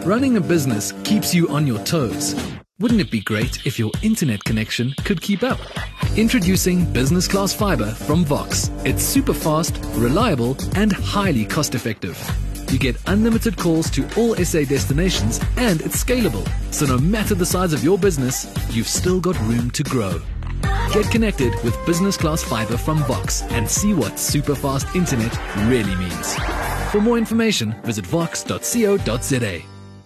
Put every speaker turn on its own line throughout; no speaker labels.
Running a business keeps you on your toes. Wouldn't it be great if your internet connection could keep up? Introducing Business Class Fiber from Vox. It's super fast, reliable, and highly cost effective. You get unlimited calls to all SA destinations, and it's scalable. So no matter the size of your business, you've still got room to grow. Get connected with Business Class Fiber from Vox and see what super fast internet really means. For more information, visit vox.co.za.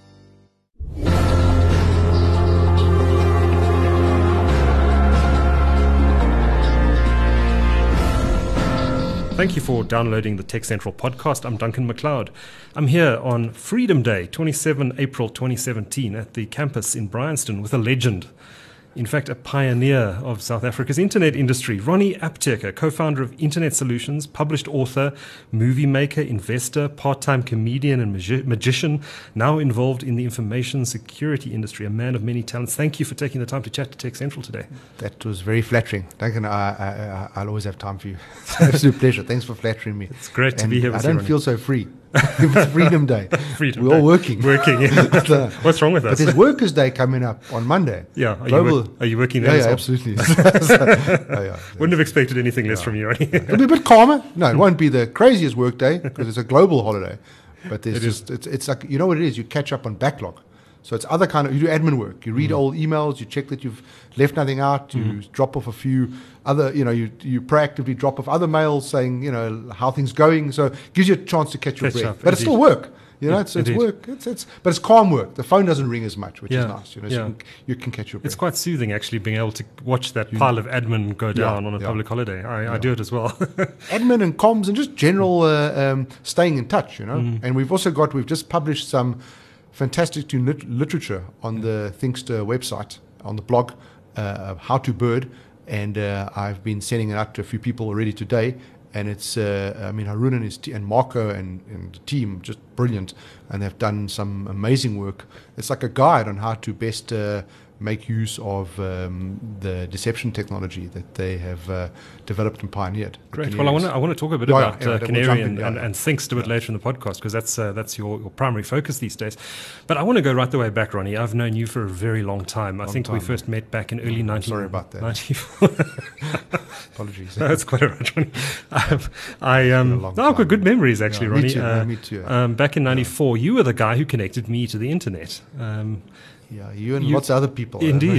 Thank you for downloading the Tech Central podcast. I'm Duncan McLeod. I'm here on Freedom Day, 27 April 2017, at the campus in Bryanston with a legend. In fact, a pioneer of South Africa's internet industry, Ronnie Apteker, co-founder of Internet Solutions, published author, movie maker, investor, part-time comedian and magician, now involved in the information security industry, a man of many talents. Thank you for taking the time to chat to Tech Central today.
That was very flattering. Duncan, I'll always have time for you. It's an absolute pleasure. Thanks for flattering me.
It's great to be here with you,
I don't feel so free. It's Freedom Day. We're all working.
Yeah. What's wrong with us?
But there's Workers' Day coming up on Monday.
Yeah. Are you working there?
Yeah, absolutely.
Wouldn't have expected anything less from you, Ronnie.
It'll be a bit calmer. No, it won't be the craziest work day because it's a global holiday. But it's like, you know what it is? You catch up on backlog. So it's other kind of, you do admin work. You read old emails, you check that you've left nothing out, you drop off a few other, you proactively drop off other mails saying, how things going. So it gives you a chance to catch your breath. But it's still work. It's work. But it's calm work. The phone doesn't ring as much, which is nice. So you can catch your breath.
It's quite soothing, actually, being able to watch that pile of admin go down on a public holiday. I do it as well.
Admin and comms and just general staying in touch, And we've just published some fantastic literature on the Thinkster website, on the blog, How to Bird, and I've been sending it out to a few people already today. And it's, Harun and Marco and the team, just brilliant, and they've done some amazing work. It's like a guide on how to best make use of the deception technology that they have developed and pioneered.
Great. Well, I want to talk a bit about Canary and Thinkster a bit later in the podcast, because that's your primary focus these days. But I want to go right the way back, Ronnie. I've known you for a very long time. I think we first met back in early 1994.
Sorry about that. Apologies.
No, that's quite all right, Ronnie. I've got good memories, actually, Ronnie.
Me too.
Back in 94, you were the guy who connected me to the internet.
You and lots of other people.
Indeed.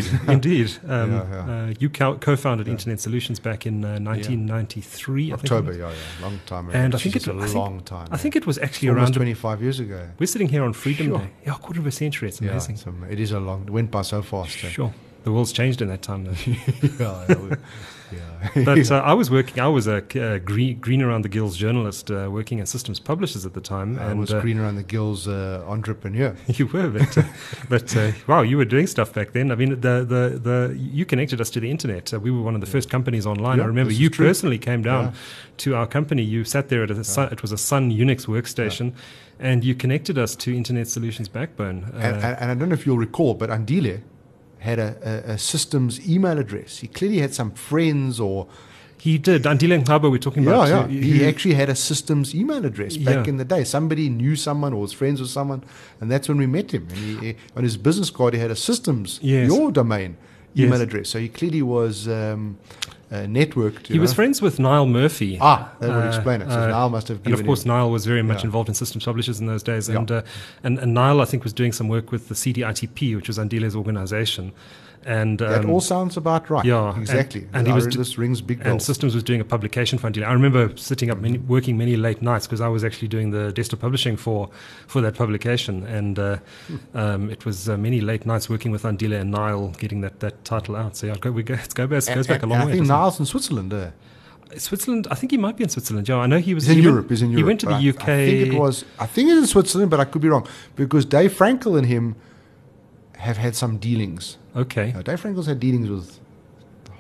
You co-founded Internet Solutions back in 1993.
October, long time ago.
And I think
it's a long time.
I think it was actually
almost
around
25 years ago.
We're sitting here on Freedom Day. Yeah, a quarter of a century. It's amazing.
It is it went by so fast.
Sure. The world's changed in that time, though.
Yeah.
But I was a green around the gills journalist working at Systems Publishers at the time.
I was green around the gills entrepreneur.
You were, but wow, you were doing stuff back then. I mean, you connected us to the internet. We were one of the first companies online. I remember you personally came down to our company. You sat there at it was a Sun Unix workstation, and you connected us to Internet Solutions Backbone.
And I don't know if you'll recall, but Andile had a systems email address. He clearly had some friends or...
He did. Andile Ngaba we're talking about.
Yeah. He actually had a systems email address back in the day. Somebody knew someone or was friends with someone, and that's when we met him. And he on his business card, he had a systems, your domain email address. So he clearly was... networked.
He was friends with Niall Murphy.
That would explain it. So Niall must have given
And of course, Niall was very much involved in Systems Publishers in those days. And Niall, I think, was doing some work with the CDITP, which was Andile's organization. And
that all sounds about right.
Yeah,
exactly.
And
this rings big bells.
And Systems was doing a publication for Andile. I remember sitting up, working many late nights because I was actually doing the desktop publishing for that publication, and it was many late nights working with Andile and Niall getting that title out. So it goes back a long way.
I think Niall's in Switzerland.
Switzerland. I think he might be in Switzerland. Yeah, I know he was.
He's in Europe.
He went to the UK.
I think it's in Switzerland, but I could be wrong because Dave Frankel and him have had some dealings.
Okay.
Dave Frankel's had dealings with a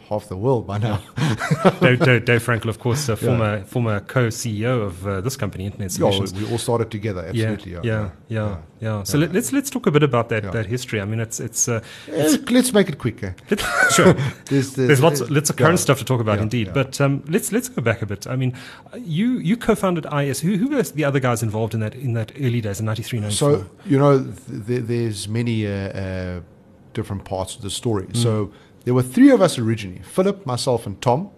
half the world by now.
Dave Frankel, of course, former co-CEO of this company, Internet Solutions.
We all started together, absolutely.
Yeah. So let's talk a bit about that history. I mean, it's
let's make it quicker.
Sure. There's lots of current stuff to talk about, indeed. But let's go back a bit. I mean, you co-founded IS. Who were the other guys involved in that early days in 93, 94?
So there's many different parts of the story. So there were three of us originally: Philip, myself, and Tom.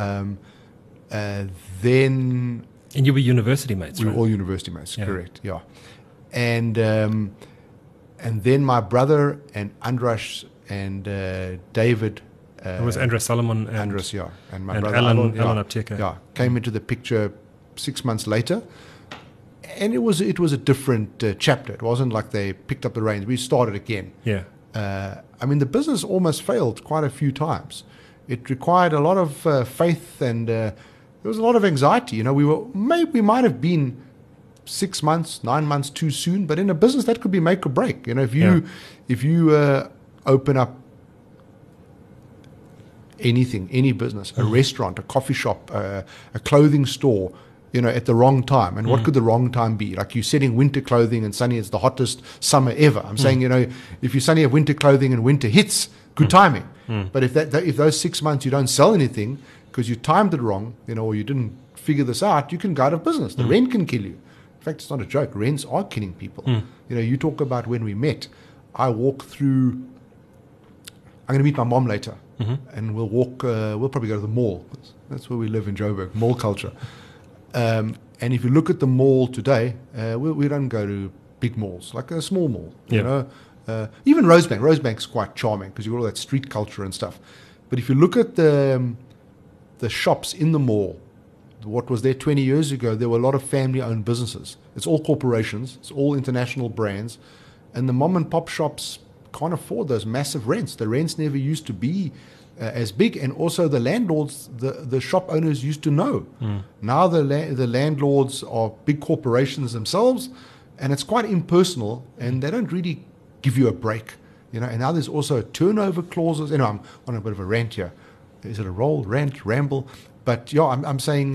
Then.
And you were university mates,
We
right?
were all university mates, correct? Yeah. And then my brother and Andras and David.
It was Andres Solomon and
Andras, and my
and
brother
Alan Apteka.
came into the picture 6 months later, and it was a different chapter. It wasn't like they picked up the reins. We started again.
Yeah.
I mean, the business almost failed quite a few times. It required a lot of faith, and there was a lot of anxiety. We might have been 6 months, 9 months too soon, but in a business that could be make or break. If you open up anything, any business, a restaurant, a coffee shop, a clothing store, at the wrong time. And what could the wrong time be? Like you're selling winter clothing and suddenly it's the hottest summer ever. I'm saying, if you suddenly have winter clothing and winter hits, good timing. But if those 6 months you don't sell anything because you timed it wrong, or you didn't figure this out, you can go out of business. The rent can kill you. In fact, it's not a joke. Rents are killing people. You talk about when we met. I walk through. I'm going to meet my mom later, and we'll walk. We'll probably go to the mall. That's where we live in Joburg, mall culture. And if you look at the mall today, we don't go to big malls, like a small mall. Even Rosebank. Rosebank's quite charming because you've got all that street culture and stuff. But if you look at the shops in the mall, what was there 20 years ago, there were a lot of family-owned businesses. It's all corporations. It's all international brands. And the mom-and-pop shops can't afford those massive rents. The rents never used to be as big. And also the landlords, the shop owners used to know. Now the landlords are big corporations themselves, and it's quite impersonal, and they don't really give you a break. And now there's also turnover clauses. I'm on a bit of a rant here. Is it a roll, rant, ramble? But I'm saying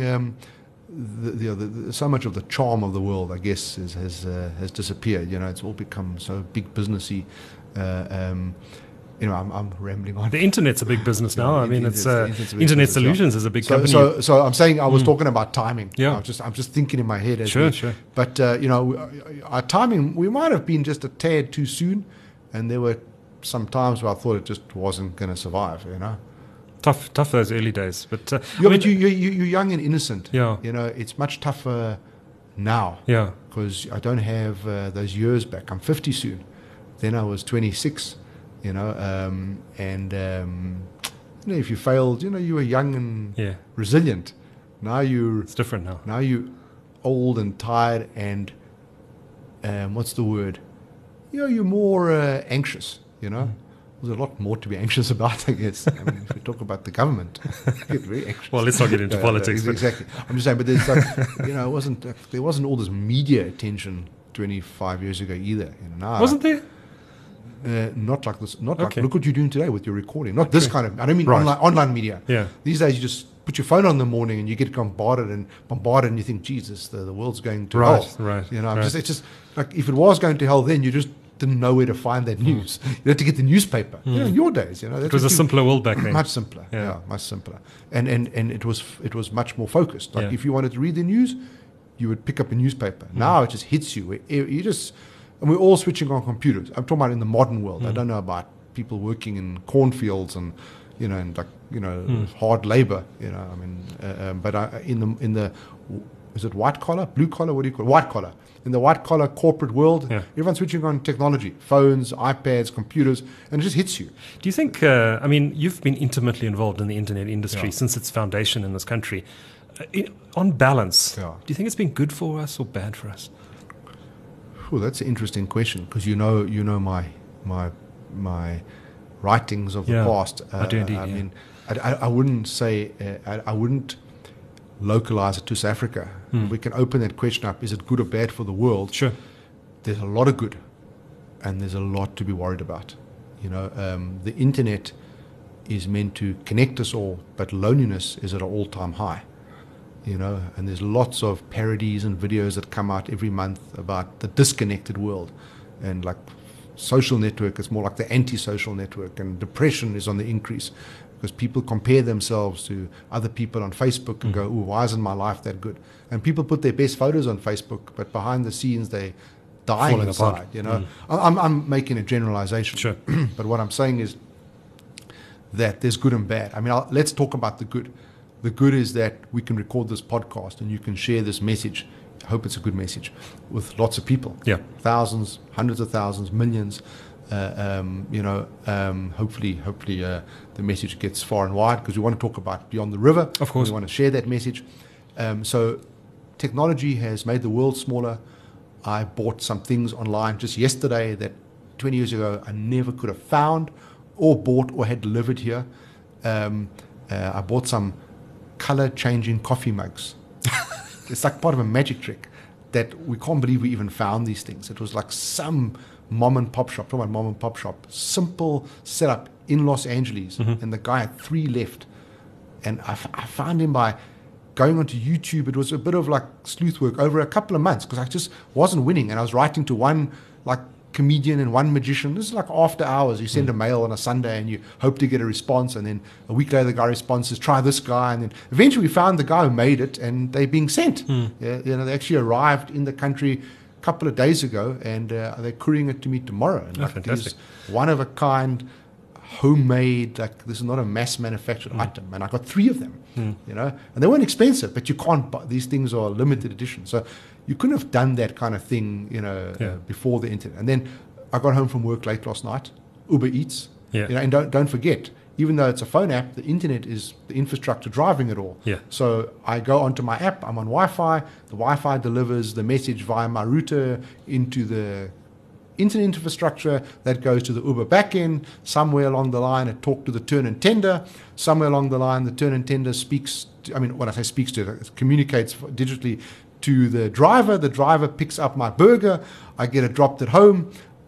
so much of the charm of the world, I guess, has disappeared. It's all become so big businessy. I'm rambling on.
The internet's a big business now. I mean, it's Internet Solutions is a big company.
So I'm saying I was talking about timing.
Yeah.
I'm just thinking in my head.
Sure.
But our timing, we might have been just a tad too soon, and there were some times where I thought it just wasn't going to survive.
Tough those early days, but
but you're young and innocent.
Yeah.
It's much tougher now.
Yeah.
Because I don't have those years back. I'm 50 soon. Then I was 26. If you failed, you were young and resilient. Now it's
different now.
Now you're old and tired, and what's the word? You're more anxious. There's a lot more to be anxious about, I guess. I mean, if you talk about the government, you get very anxious.
Well, let's not get into politics.
Exactly. I'm just saying, but there's there wasn't all this media attention 25 years ago either.
Wasn't there?
Not like this. Not like look what you're doing today with your recording. Not this kind of. I don't mean online media.
Yeah.
These days, you just put your phone on in the morning and you get bombarded, and you think, Jesus, the world's going to hell.
Right.
It's just like if it was going to hell, then you just didn't know where to find that news. You had to get the newspaper. In your days,
it was a simpler world back then.
Much simpler. Yeah, much simpler. And it was much more focused. Like if you wanted to read the news, you would pick up a newspaper. Now it just hits you. And we're all switching on computers. I'm talking about in the modern world. I don't know about people working in cornfields and hard labor. But in the is it white collar, blue collar? What do you call it? White collar? In the white collar corporate world, everyone's switching on technology, phones, iPads, computers, and it just hits you.
Do you think? You've been intimately involved in the internet industry since its foundation in this country. On balance, do you think it's been good for us or bad for us?
Well, that's an interesting question because you know my writings of the past.
I do indeed.
I mean, I wouldn't say I wouldn't localize it to South Africa. We can open that question up. Is it good or bad for the world?
Sure.
There's a lot of good, and there's a lot to be worried about. The internet is meant to connect us all, but loneliness is at an all-time high. And there's lots of parodies and videos that come out every month about the disconnected world, and like social network is more like the anti-social network, and depression is on the increase because people compare themselves to other people on Facebook and go, "Ooh, why isn't my life that good?" And people put their best photos on Facebook, but behind the scenes they dying
Falling
inside.
apart.
I'm making a generalization,
Sure.
but what I'm saying is that there's good and bad. I mean, let's talk about the good. The good is that we can record this podcast and you can share this message. I hope it's a good message with lots of people.
Yeah.
Thousands, hundreds of thousands, millions. Hopefully, the message gets far and wide, because we want to talk about Beyond the River.
Of course.
We want to share that message. So technology has made the world smaller. I bought some things online just yesterday that 20 years ago I never could have found or bought or had delivered here. I bought some color-changing coffee mugs. It's like part of a magic trick that we can't believe we even found these things. It was like some mom and pop shop, talking about mom and pop shop, simple setup in Los Angeles, and the guy had 3 left. And I found him by going onto YouTube. It was a bit of like sleuth work over a couple of months because I just wasn't winning, and I was writing to one like comedian and one magician. This is like after hours. You send a mail on a Sunday and you hope to get a response, and then a week later the guy responds, says, "Try this guy," and then eventually we found the guy who made it, and they're being sent. They actually arrived in the country a couple of days ago, and they're couriering it to me tomorrow. And
fantastic.
One of a kind, homemade, like this is not a mass manufactured item, and I got 3 of them, and they weren't expensive, but you can't buy, these things are limited edition, so you couldn't have done that kind of thing, before the internet. And then I got home from work late last night, Uber Eats, and don't forget, even though it's a phone app, the internet is the infrastructure driving it all.
Yeah.
So I go onto my app, I'm on Wi-Fi, the Wi-Fi delivers the message via my router into the internet infrastructure that goes to the Uber backend. Somewhere along the line, it talks to the turn and tender. Somewhere along the line, the turn and tender when I say speaks to it communicates digitally to the driver. The driver picks up my burger. I get it dropped at home.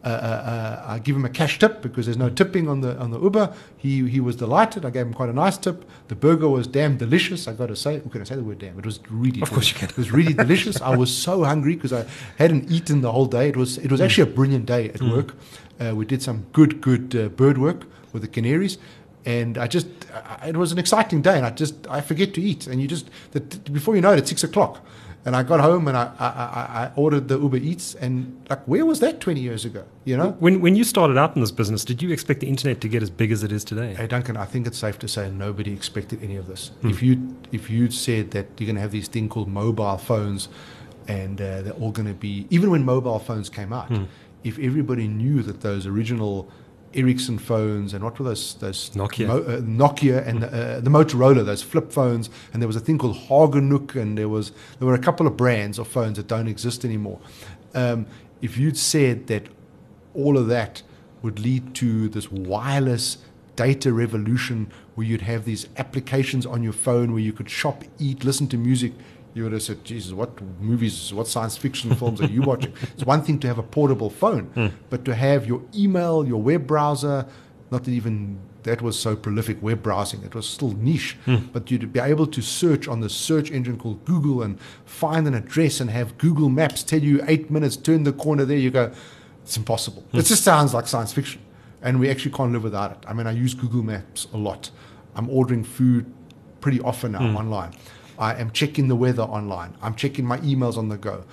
I give him a cash tip because there's no tipping on the Uber. He was delighted. I gave him quite a nice tip. The burger was damn delicious. I got to say, can I say the word damn? It was really
Of course you can.
It was really delicious. I was so hungry because I hadn't eaten the whole day. It was actually a brilliant day at work. We did some good bird work with the canaries. And it was an exciting day, and I forget to eat. And before you know it, it's 6 o'clock. And I got home and I ordered the Uber Eats, and like, where was that 20 years ago?
When you started out in this business, did you expect the internet to get as big as it is today?
Hey Duncan, I think it's safe to say nobody expected any of this. If you'd said that you're going to have this thing called mobile phones, and they're all going to be, even when mobile phones came out, if everybody knew that those original Ericsson phones, and what were those
Nokia.
Nokia and the Motorola, those flip phones, and there was a thing called Hagenook, and there were a couple of brands of phones that don't exist anymore. If you'd said that all of that would lead to this wireless data revolution where you'd have these applications on your phone where you could shop, eat, listen to music, you would have said, Jesus, what movies, what science fiction films are you watching? It's one thing to have a portable phone, but to have your email, your web browser, not that even that was so prolific, web browsing, it was still niche, but you'd be able to search on the search engine called Google and find an address and have Google Maps tell you 8 minutes, turn the corner there, you go, it's impossible. It just sounds like science fiction, and we actually can't live without it. I mean, I use Google Maps a lot. I'm ordering food pretty often now online. I am checking the weather online. I'm checking my emails on the go.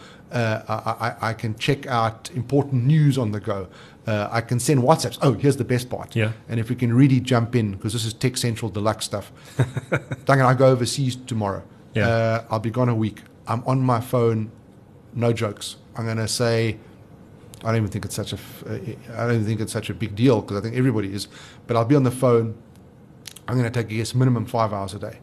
I can check out important news on the go. I can send WhatsApps. Oh, here's the best part.
Yeah.
And if we can really jump in, because this is Tech Central Deluxe stuff. Duncan, I go overseas tomorrow.
Yeah.
I'll be gone a week. I'm on my phone, no jokes. I'm going to say, I don't even think it's such a big deal, because I think everybody is. But I'll be on the phone. I'm going to take, I guess, minimum 5 hours a day.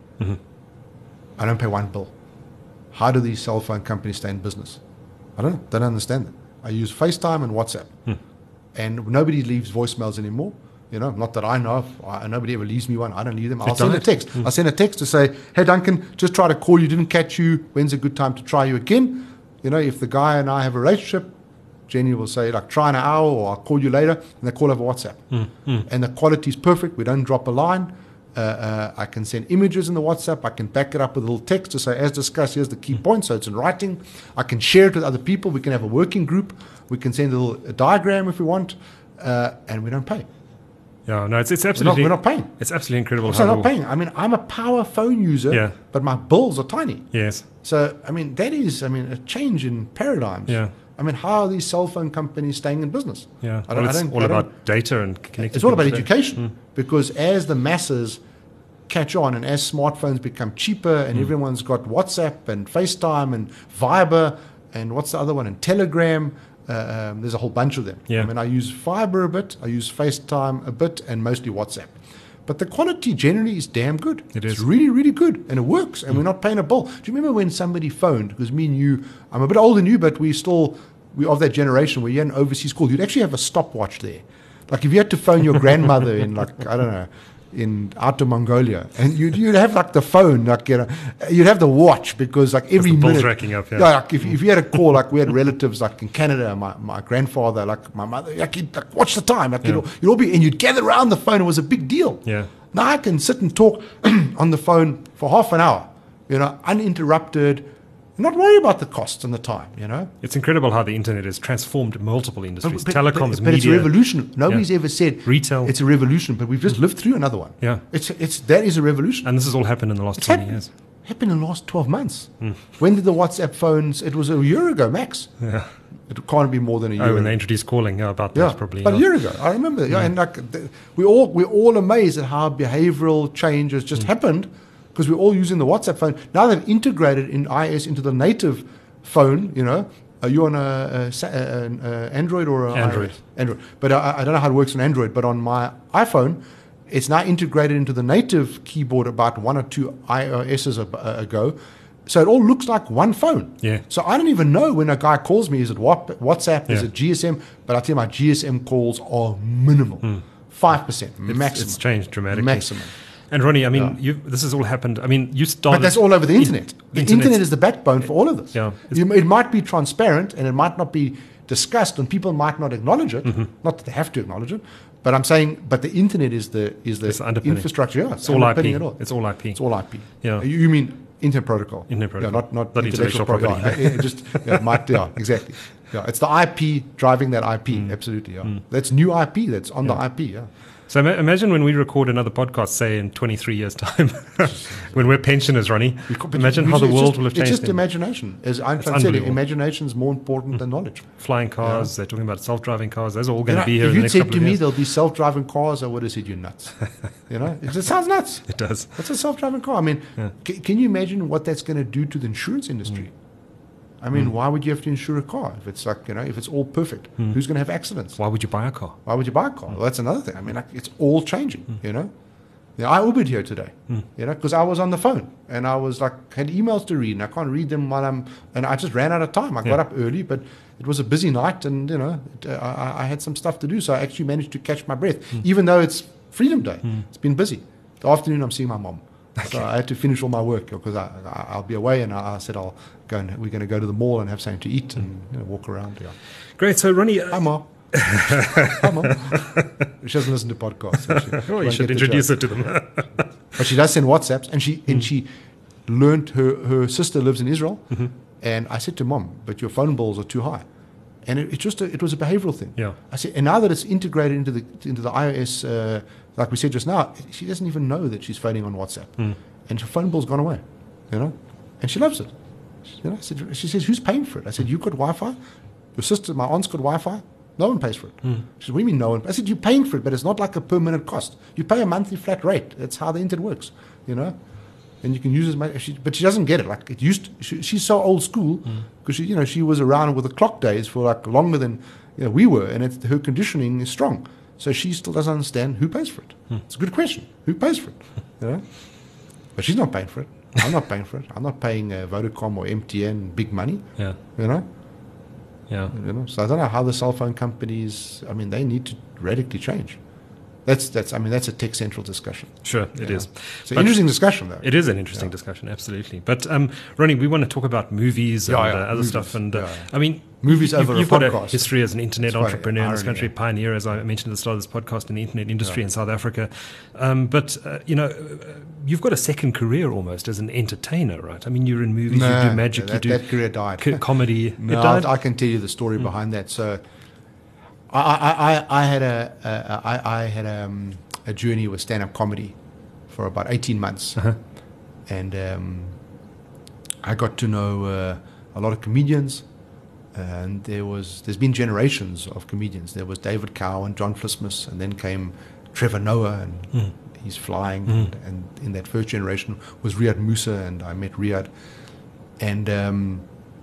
I don't pay one bill. How do these cell phone companies stay in business? I don't know. They don't understand that. I use FaceTime and WhatsApp. And nobody leaves voicemails anymore. Not that I know of. Nobody ever leaves me one. I don't leave them. I'll send a text. I'll send a text to say, hey, Duncan, just try to call you. Didn't catch you. When's a good time to try you again? If the guy and I have a relationship, Jenny will say, like, try in an hour, or I'll call you later, and they call over WhatsApp. And the quality is perfect. We don't drop a line. I can send images in the WhatsApp. I can back it up with a little text to say, as discussed, here's the key points, so it's in writing. I can share it with other people. We can have a working group. We can send a diagram if we want, and we don't pay.
Yeah, no, it's absolutely...
We're not paying.
It's absolutely incredible.
So not paying. I mean, I'm a power phone user, but my bills are tiny.
Yes.
So, I mean, that is, a change in paradigms.
Yeah.
I mean, how are these cell phone companies staying in business?
Yeah. It's all about data and connecting.
It's all about education, because as the masses catch on and as smartphones become cheaper and everyone's got WhatsApp and FaceTime and Viber and what's the other one, and Telegram, there's a whole bunch of them.
Yeah.
I mean, I use Viber a bit, I use FaceTime a bit, and mostly WhatsApp. But the quality generally is damn good. It's really, really good, and it works, and we're not paying a bill. Do you remember when somebody phoned? Because me and you, I'm a bit older than you, but we're of that generation where you had an overseas call. You'd actually have a stopwatch there. Like if you had to phone your grandmother in, like, I don't know, in Outer Mongolia, and you'd have like the phone, like, you'd have the watch, because like every minute,
bill's racking up. Yeah.
Like if you had a call, like we had relatives like in Canada, my grandfather, like my mother, like watch the time, like you'd all be, and you'd gather around the phone. It was a big deal.
Yeah.
Now I can sit and talk on the phone for half an hour, uninterrupted. Not worry about the cost and the time,
It's incredible how the internet has transformed multiple industries. Telecoms,
but
media.
it's a revolution. Nobody's ever said
retail.
It's a revolution, but we've just lived through another one.
Yeah.
That is a revolution.
And this has all happened in the last 20 years.
Happened in the last 12 months. When did the WhatsApp phones? It was a year ago, max.
Yeah.
It can't be more than a year.
Oh, when they introduced calling, about that probably.
But a year ago, I remember. Yeah, and like we're all amazed at how behavioral change has just happened, because we're all using the WhatsApp phone. Now they've integrated in iOS into the native phone. Are you on an Android or
Android?
iOS? Android. But I don't know how it works on Android. But on my iPhone, it's now integrated into the native keyboard about 1 or 2 iOSs ago. So it all looks like one phone.
Yeah.
So I don't even know when a guy calls me, is it WhatsApp, is it GSM? But I tell you, my GSM calls are minimal. 5% maximum.
It's changed dramatically.
Maximum.
And Ronnie, I mean, this has all happened. I mean, you started...
But that's all over the internet. The internet is the backbone for all of this.
Yeah.
It might be transparent and it might not be discussed and people might not acknowledge it. Not that they have to acknowledge it. But I'm saying, but the internet is the infrastructure. Yeah,
it's all IP.
It's all IP.
It's all IP.
Yeah. You mean Internet Protocol?
Internet Protocol.
Yeah, not intellectual property. Exactly. Yeah, it's the IP driving that IP. Absolutely. Yeah. That's new IP. That's on the IP. Yeah.
So imagine when we record another podcast, say in 23 years' time, when we're pensioners, Ronnie. Imagine how the world will have changed.
It's just imagination. As Einstein said, imagination is more important than knowledge.
Flying cars, they're talking about self-driving cars. Those are all going to be here in the next
couple of years. If you'd said to me there'll be self-driving cars, I would have said you're nuts. It sounds nuts.
It does.
What's a self-driving car? I mean, can you imagine what that's going to do to the insurance industry? I mean, why would you have to insure a car if it's like, if it's all perfect? Who's going to have accidents?
Why would you buy a car?
Why would you buy a car? Well, that's another thing. I mean, it's all changing, I Ubered here today, because I was on the phone and I was had emails to read and I can't read them and I just ran out of time. I got up early, but it was a busy night and, I had some stuff to do. So I actually managed to catch my breath, even though it's Freedom Day. It's been busy. The afternoon, I'm seeing my mom. Okay. So I had to finish all my work because I'll be away, and I said we're going to go to the mall and have something to eat and walk around. Yeah.
Great. So Ronnie,
hi Mom. Hi Mom. She doesn't listen to podcasts. So
you should introduce her to them.
But she does send WhatsApps, and she learned her sister lives in Israel, and I said to Mom, but your phone bills are too high. And it was a behavioral thing.
Yeah.
I said, and now that it's integrated into the iOS, like we said just now, she doesn't even know that she's phoning on WhatsApp, and her phone bill's gone away, and she loves it. She says, who's paying for it? I said, you've got Wi-Fi. Your sister, my aunt's got Wi-Fi. No one pays for it. She said, what do you mean no one? I said, you're paying for it, but it's not like a permanent cost. You pay a monthly flat rate. That's how the internet works, And you can use as much, but she doesn't get it. Like it used, she's so old school because she was around with the clock days for longer than we were, and her conditioning is strong. So she still doesn't understand who pays for it. It's a good question. Who pays for it? But she's not paying for it. I'm not paying for it. I'm not paying Vodacom or MTN big money.
Yeah.
Yeah. So I don't know how the cell phone companies. I mean, they need to radically change. That's I mean, that's a Tech Central discussion.
Sure, it is.
It's an interesting discussion, though.
It is an interesting discussion, absolutely. But Ronnie, we want to talk about movies and other
movies.
stuff. And I mean,
Movies over
you've
a
got a
podcast.
history as an internet
That's
entrepreneur in this
irony,
country, pioneer, as I mentioned at the start of this podcast, in the internet industry in South Africa. But you've got a second career almost as an entertainer, right? I mean, you're in movies, you do magic,
that
you do
that career died.
comedy.
No,
It died?
I can tell you the story behind that. So, I had a journey with stand-up comedy for about 18 months, and I got to know a lot of comedians. And there's been generations of comedians. There was David Cow and John Flismus, and then came Trevor Noah, and he's flying. And in that first generation was Riyad Musa, and I met Riyad. And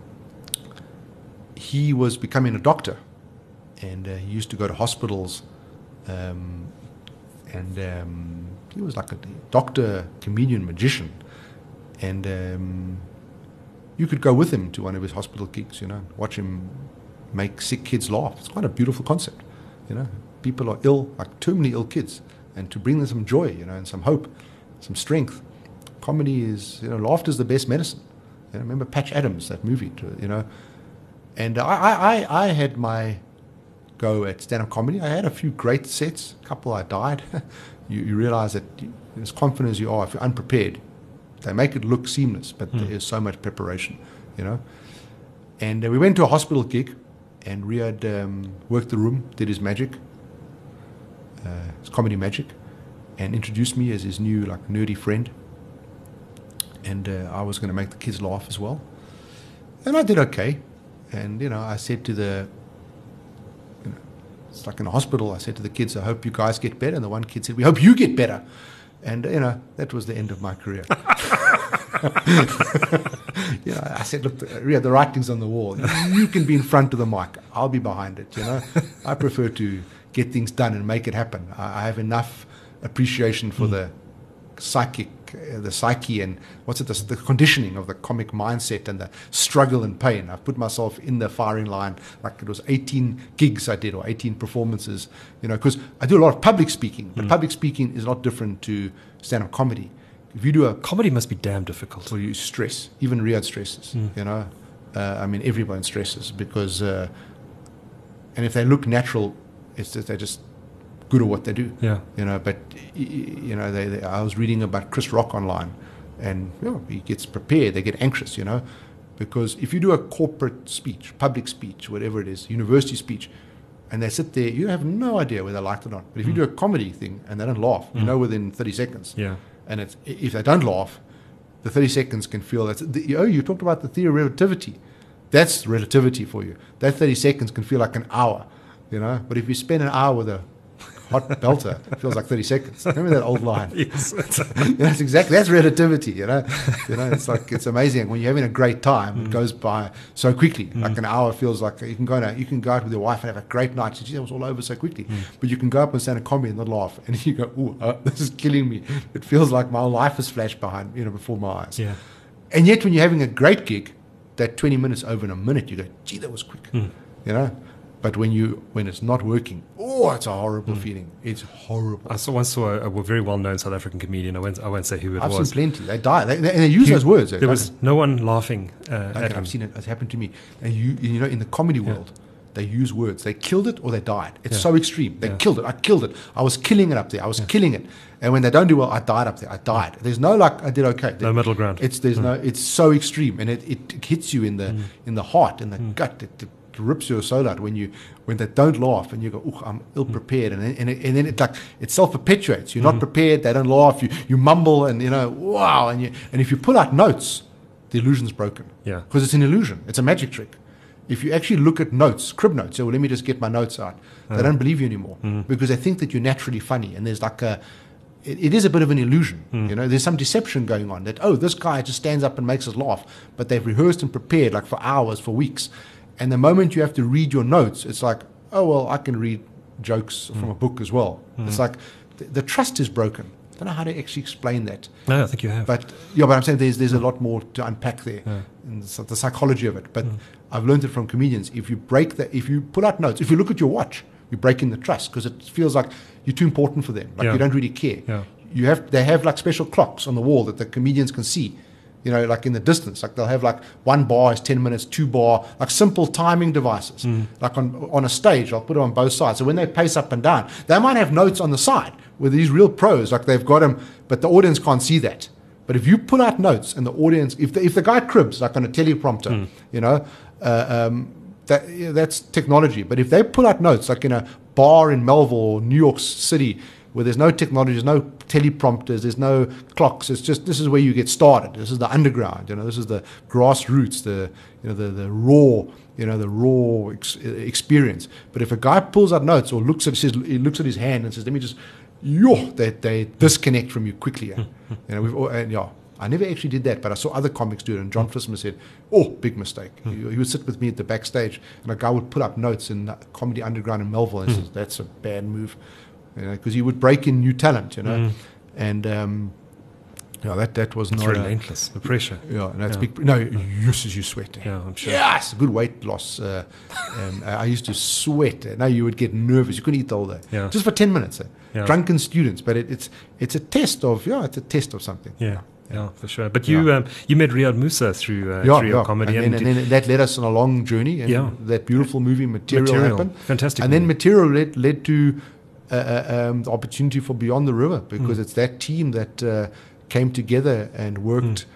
he was becoming a doctor, and he used to go to hospitals, and he was like a doctor, comedian, magician, and you could go with him to one of his hospital gigs, watch him make sick kids laugh. It's quite a beautiful concept, People are ill, like terminally ill kids, and to bring them some joy, and some hope, some strength. Comedy is, laughter is the best medicine. Remember Patch Adams, that movie, And I had my go at stand-up comedy. I had a few great sets, a couple I died. You realize that as confident as you are, if you're unprepared, they make it look seamless, but there is so much preparation, And we went to a hospital gig, and Riyad worked the room, did his magic, his comedy magic, and introduced me as his new, nerdy friend. And I was going to make the kids laugh as well. And I did okay. And, I said to it's like in a hospital, I said to the kids, I hope you guys get better. And the one kid said, we hope you get better. And, that was the end of my career. I said, look, Riyad, the writing's on the wall. You can be in front of the mic. I'll be behind it, I prefer to get things done and make it happen. I have enough appreciation for the psyche, and the conditioning of the comic mindset and the struggle and pain. I've put myself in the firing line, like it was 18 gigs I did, or 18 performances, because I do a lot of public speaking, but public speaking is not different to stand-up comedy. If you do
comedy must be damn difficult.
Well, you stress. Even Riyad stresses, I mean, everyone stresses because, and if they look natural, it's that they're just good at what they do.
Yeah.
But I was reading about Chris Rock online, and he gets prepared. They get anxious, because if you do a corporate speech, public speech, whatever it is, university speech, and they sit there, you have no idea whether they liked it or not. But if you do a comedy thing and they don't laugh, within 30 seconds.
Yeah.
And if they don't laugh, the 30 seconds can feel you talked about the theory of relativity. That's relativity for you. That 30 seconds can feel like an hour, But if you spend an hour with a hot belter, it feels like 30 seconds. Remember that old line?
Yes.
That's relativity, It's like, it's amazing. When you're having a great time, it goes by so quickly. Like an hour feels like you can go out with your wife and have a great night. Gee, that was all over so quickly. But you can go up and stand a comedy and not laugh. And you go, ooh, this is killing me. It feels like my life has flashed before my eyes.
Yeah.
And yet when you're having a great gig, that 20 minutes over in a minute, you go, gee, that was quick. But when it's not working, it's a horrible feeling. It's horrible.
I once saw a very well-known South African comedian. I won't say who it
I've
was.
seen plenty. They die. And they use those words.
There was no one laughing at him.
I've seen it. It's happened to me. And in the comedy world, they use words. They killed it or they died. It's so extreme. They killed it. I killed it. I was killing it up there. I was killing it. And when they don't do well, I died up there. I died. There's no I did okay.
No middle ground.
It's so extreme, and it hits you in the heart, in the gut. It rips your soul out when they don't laugh, and you go, I'm ill prepared, and then it self-perpetuates. You're not prepared. They don't laugh. You mumble, and wow, and if you pull out notes, the illusion's broken.
Yeah,
because it's an illusion. It's a magic trick. If you actually look at notes, crib notes, let me just get my notes out. They don't believe you anymore because they think that you're naturally funny, and there's it is a bit of an illusion. There's some deception going on that, this guy just stands up and makes us laugh, but they've rehearsed and prepared for hours, for weeks. And the moment you have to read your notes, it's like, I can read jokes from a book as well. It's like the trust is broken. I don't know how to actually explain that.
No, I think you have.
But I'm saying there's a lot more to unpack there, and the psychology of it. But I've learned it from comedians. If you break that, if you pull out notes, if you look at your watch, you're breaking the trust because it feels like you're too important for them. Like
Yeah.
you don't really care.
Yeah.
They have like special clocks on the wall that the comedians can see. You know, like in the distance, like they'll have like 1 bar is 10 minutes, 2 bar, like simple timing devices. Like on a stage, I'll put it on both sides. So when they pace up and down, they might have notes on the side with these real pros, like they've got them, but the audience can't see that. But if you pull out notes and the audience, if the guy cribs like on a teleprompter, you know, that's technology. But if they pull out notes like in a bar in Melville or New York City, where there's no technology, there's no teleprompters, there's no clocks. It's just this is where you get started. This is the underground. You know, this is the grassroots, the raw experience. But if a guy pulls out notes or looks at his hand and says, "Let me just," they disconnect from you quickly. You know, I never actually did that, but I saw other comics do it. And John Flismer said, "Oh, big mistake." He would sit with me at the backstage, and a guy would pull up notes in Comedy Underground in Melville, and says, "That's a bad move." You know, because he would break in new talent, you know, and that was
It's
not
relentless, the pressure.
Yeah, and that's big. No, you sweat.
Yeah, I'm sure.
Yes, good weight loss. I used to sweat. Now you would get nervous. You couldn't eat the whole day, just for 10 minutes.
Yeah.
Drunken students, but it's a test of something.
Yeah, for sure. But you met Riyad Musa through your comedy,
and then that led us on a long journey. And that beautiful movie Material happened.
Fantastic.
And then Material led to the opportunity for Beyond the River, because it's that team that came together and worked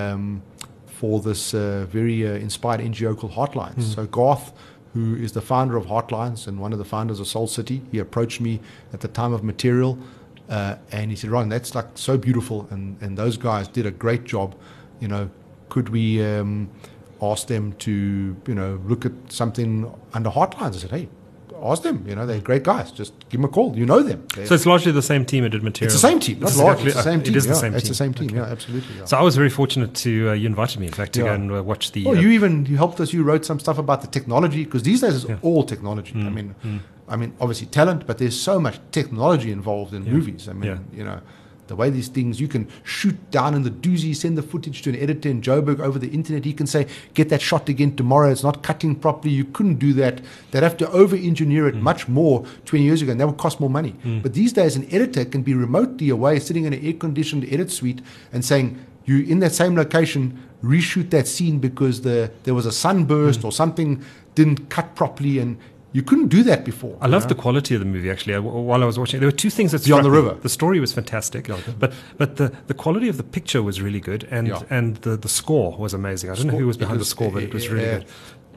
for this very inspired NGO called Heartlines. So Garth, who is the founder of Heartlines and one of the founders of Soul City, he approached me at the time of Material, and he said, "Ron, that's like so beautiful, and those guys did a great job. You know, could we ask them to, you know, look at something under Heartlines?" I said, "Hey, ask them. You know, they're great guys. Just give them a call. You know them."
So it's largely the same team that did Material.
It's the same team. Not large. It's the same team.
It is the same team.
It's the same team.
Okay.
Yeah, absolutely. Yeah.
So I was very fortunate to you invited me, in fact, to go and watch the.
Oh, you helped us. You wrote some stuff about the technology, because these days it's all technology. I mean, obviously talent, but there's so much technology involved in movies. I mean, you know, the way these things, you can shoot down in the doozy, send the footage to an editor in Joburg over the internet. He can say, "Get that shot again tomorrow. It's not cutting properly." You couldn't do that. They'd have to over-engineer it much more 20 years ago, and that would cost more money. But these days, an editor can be remotely away, sitting in an air-conditioned edit suite and saying, "You in that same location, reshoot that scene because there was a sunburst or something didn't cut properly," and you couldn't do that before.
I loved the quality of the movie, actually. While I was watching it, there were two things that
Beyond
struck
the
me.
River.
The story was fantastic, but the quality of the picture was really good, and the score was amazing. I don't know who was behind the score, but it was really good.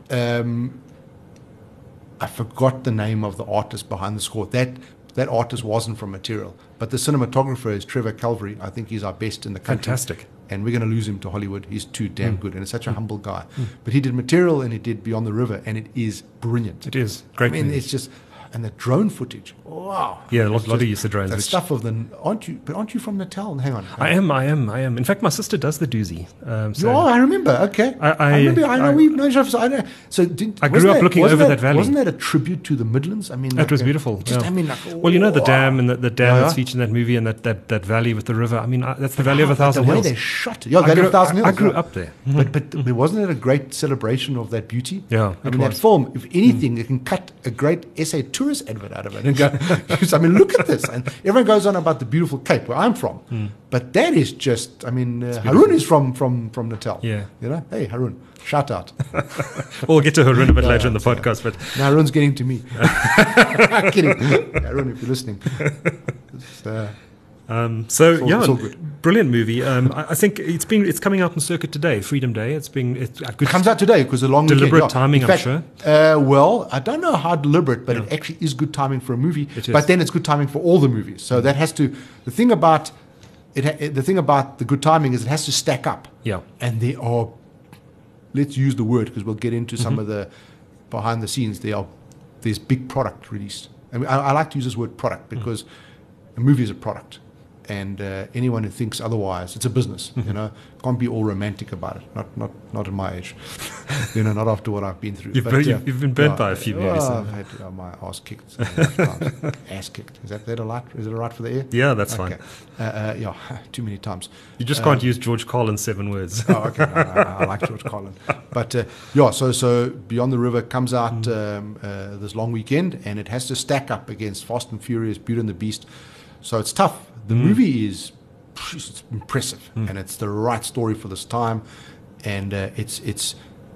I forgot the name of the artist behind the score. That artist wasn't from Material, but the cinematographer is Trevor Calvary. I think he's our best in the country.
Fantastic.
And we're going to lose him to Hollywood. He's too damn good, and he's such a humble guy. But he did Material and he did Beyond the River, and it is brilliant.
It is great.
I mean,
movie.
it's just, and the drone footage. Wow.
Yeah, a lot of use of drones.
That
which-
stuff of the aren't you from Natal? Hang on.
I am. In fact, my sister does the doozy.
Oh, I remember. Okay, I remember. I know we've known each other. I know. So
I grew up looking over that valley.
Wasn't that a tribute to the Midlands? I mean,
It was beautiful.
Just,
yeah.
I mean, like,
well, you know the dam and the dam
Yeah.
that's featured in that movie, and that valley with the river. I mean, that's the Valley of a Thousand
the
Hills.
way they shot it. Yeah, Valley of a Thousand Hills.
I grew
yeah.
up there.
But wasn't it a great celebration of that beauty?
Yeah,
I
it
mean, that
was.
film, if anything, it can cut a great SA tourist advert out of it and go, I mean, look at this. And everyone goes on about the beautiful Cape, where I'm from. But that is just, I mean, Haroon is from Natal.
Yeah.
You know, hey, Haroon, shout out.
We'll get to Haroon a bit later in the podcast, but
Now Haroon's getting to me. Kidding. Haroon, if you're listening. It's,
it's
all good.
brilliant movie. I think it's coming out in circuit today, Freedom Day. It's
It comes out today because the long
Deliberate
weekend,
timing,
In fact,
I'm sure.
Well, I don't know how deliberate, but it actually is good timing for a movie.
It is.
But then it's good timing for all the movies. So that has to. The thing about the good timing is it has to stack up.
Yeah.
And there are. Let's use the word because we'll get into some of the behind the scenes. There's big product released. I mean, I like to use this word product because a movie is a product. And anyone who thinks otherwise, it's a business. You know, can't be all romantic about it. Not at my age. You know, not after what I've been through.
You've been burnt by a few movies.
I've had my ass kicked. Ass kicked. Is that all right? Is it all right for the air?
Yeah, that's fine.
Yeah, too many times.
You just can't use George Carlin's 7 words.
Oh, okay. I like George Carlin. But so Beyond the River comes out this long weekend, and it has to stack up against Fast and Furious, Beauty and the Beast. So it's tough. The movie is it's impressive, and it's the right story for this time, and its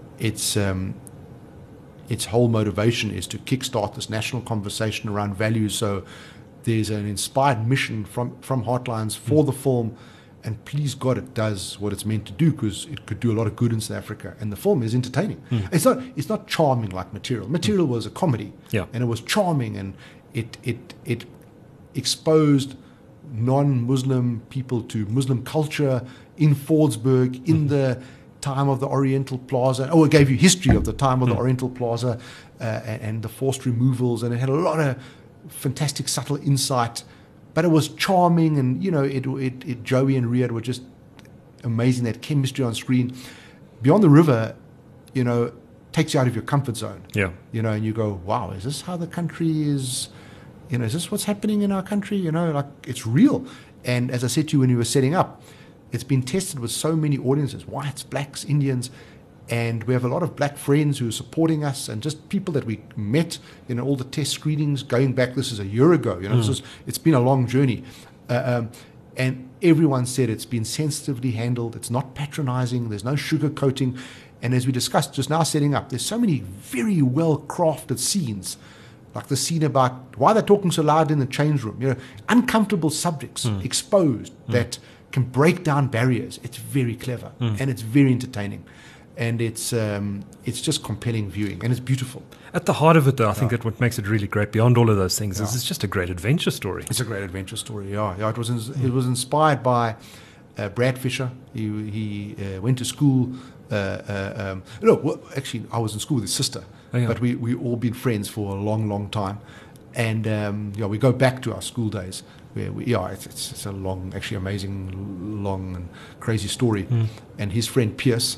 whole motivation is to kickstart this national conversation around values. So there's an inspired mission from Heartlines for the film, and please God, it does what it's meant to do, because it could do a lot of good in South Africa. And the film is entertaining. It's not charming like Material. Material was a comedy, and it was charming, and it exposed non-Muslim people to Muslim culture in Fordsburg in the time of the Oriental Plaza. Oh, it gave you history of the time of the Oriental Plaza and the forced removals, and it had a lot of fantastic subtle insight. But it was charming, and you know, Joey and Riyadh were just amazing. That chemistry on screen. Beyond the River, you know, takes you out of your comfort zone.
Yeah.
You know, and you go, wow, is this how the country is? You know, is this what's happening in our country? You know, like, it's real. And as I said to you when you were setting up, it's been tested with so many audiences, whites, blacks, Indians, and we have a lot of black friends who are supporting us, and just people that we met in all the test screenings going back. This is a year ago. You know, it's been a long journey. And everyone said it's been sensitively handled. It's not patronizing. There's no sugarcoating. And as we discussed just now setting up, there's so many very well-crafted scenes, like the scene about why they're talking so loud in the change room. You know, uncomfortable subjects exposed that can break down barriers. It's very clever, and it's very entertaining. And it's just compelling viewing, and it's beautiful.
At the heart of it, though, I think that what makes it really great, beyond all of those things, is it's just a great adventure story.
It's a great adventure story. Yeah. It was inspired by Brad Fisher. He went to school. Actually, I was in school with his sister, but we all been friends for a long, long time, and we go back to our school days. Where it's a long, actually amazing, long and crazy story. And his friend Pierce,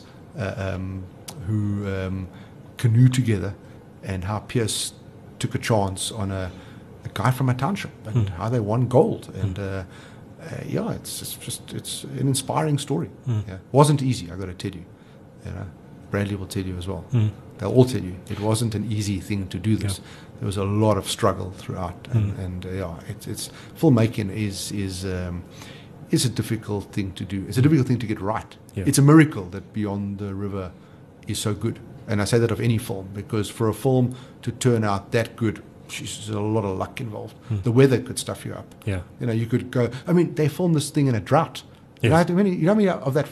who canoed together, and how Pierce took a chance on a guy from a township, and how they won gold. And it's an inspiring story. Yeah. Wasn't easy, I got to tell you. You know, Bradley will tell you as well. They'll all tell you it wasn't an easy thing to do this. There was a lot of struggle throughout, and it's filmmaking is a difficult thing to do. It's a difficult thing to get right. Yeah. It's a miracle that Beyond the River is so good, and I say that of any film, because for a film to turn out that good, there's a lot of luck involved. The weather could stuff you up. Yeah, you know, you could go. I mean, they filmed this thing in a drought. Yes. You know how many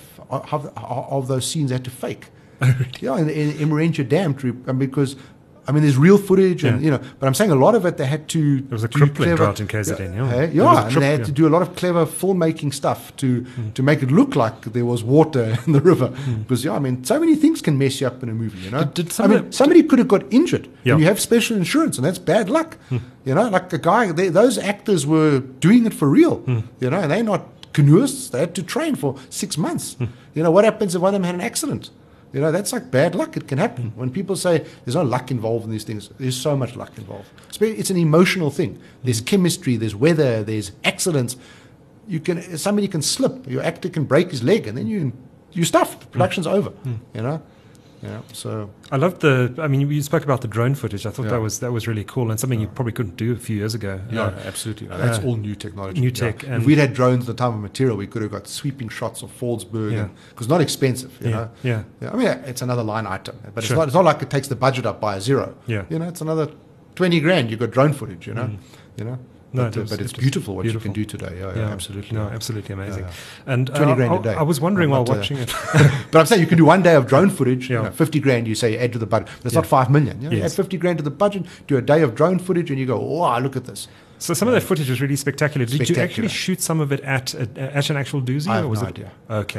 of those scenes they had to fake? Yeah, in Emmarentia Dam, because there's real footage, and but I'm saying a lot of it they had to. There was
a crippling drought in KZN.
And they had to do a lot of clever filmmaking stuff to make it look like there was water in the river. Because so many things can mess you up in a movie. You know, somebody could have got injured. And you have special insurance, and that's bad luck. You know, like a guy, those actors were doing it for real. You know, and they're not canoeists. They had to train for 6 months. You know, what happens if one of them had an accident? You know, that's like bad luck. It can happen. When people say there's no luck involved in these things, there's so much luck involved. It's an emotional thing. There's chemistry, there's weather, there's accidents. Somebody can slip, your actor can break his leg, and then you're stuffed. The production's over. You know? Yeah, so
I loved you spoke about the drone footage. I thought that was really cool, and something you probably couldn't do a few years ago.
Yeah, absolutely. That's all new technology.
New tech.
And if we'd had drones at the time of Material, we could have got sweeping shots of Fordsburg, because not expensive. You know. Yeah. I mean, it's another line item, but it's not like it takes the budget up by a zero. Yeah. You know, it's another 20 grand. You got drone footage. You know. You know. But it's beautiful what you can do today. Yeah, absolutely.
No, absolutely amazing. And
20 grand a day.
I was wondering while watching it.
But I'm saying you can do one day of drone footage, 50 grand, you say you add to the budget. That's not 5 million. You add 50 grand to the budget, do a day of drone footage, and you go, wow, look at this.
So some of that footage was really spectacular. Did you actually shoot some of it at an actual doozy?
I have no idea.
Okay.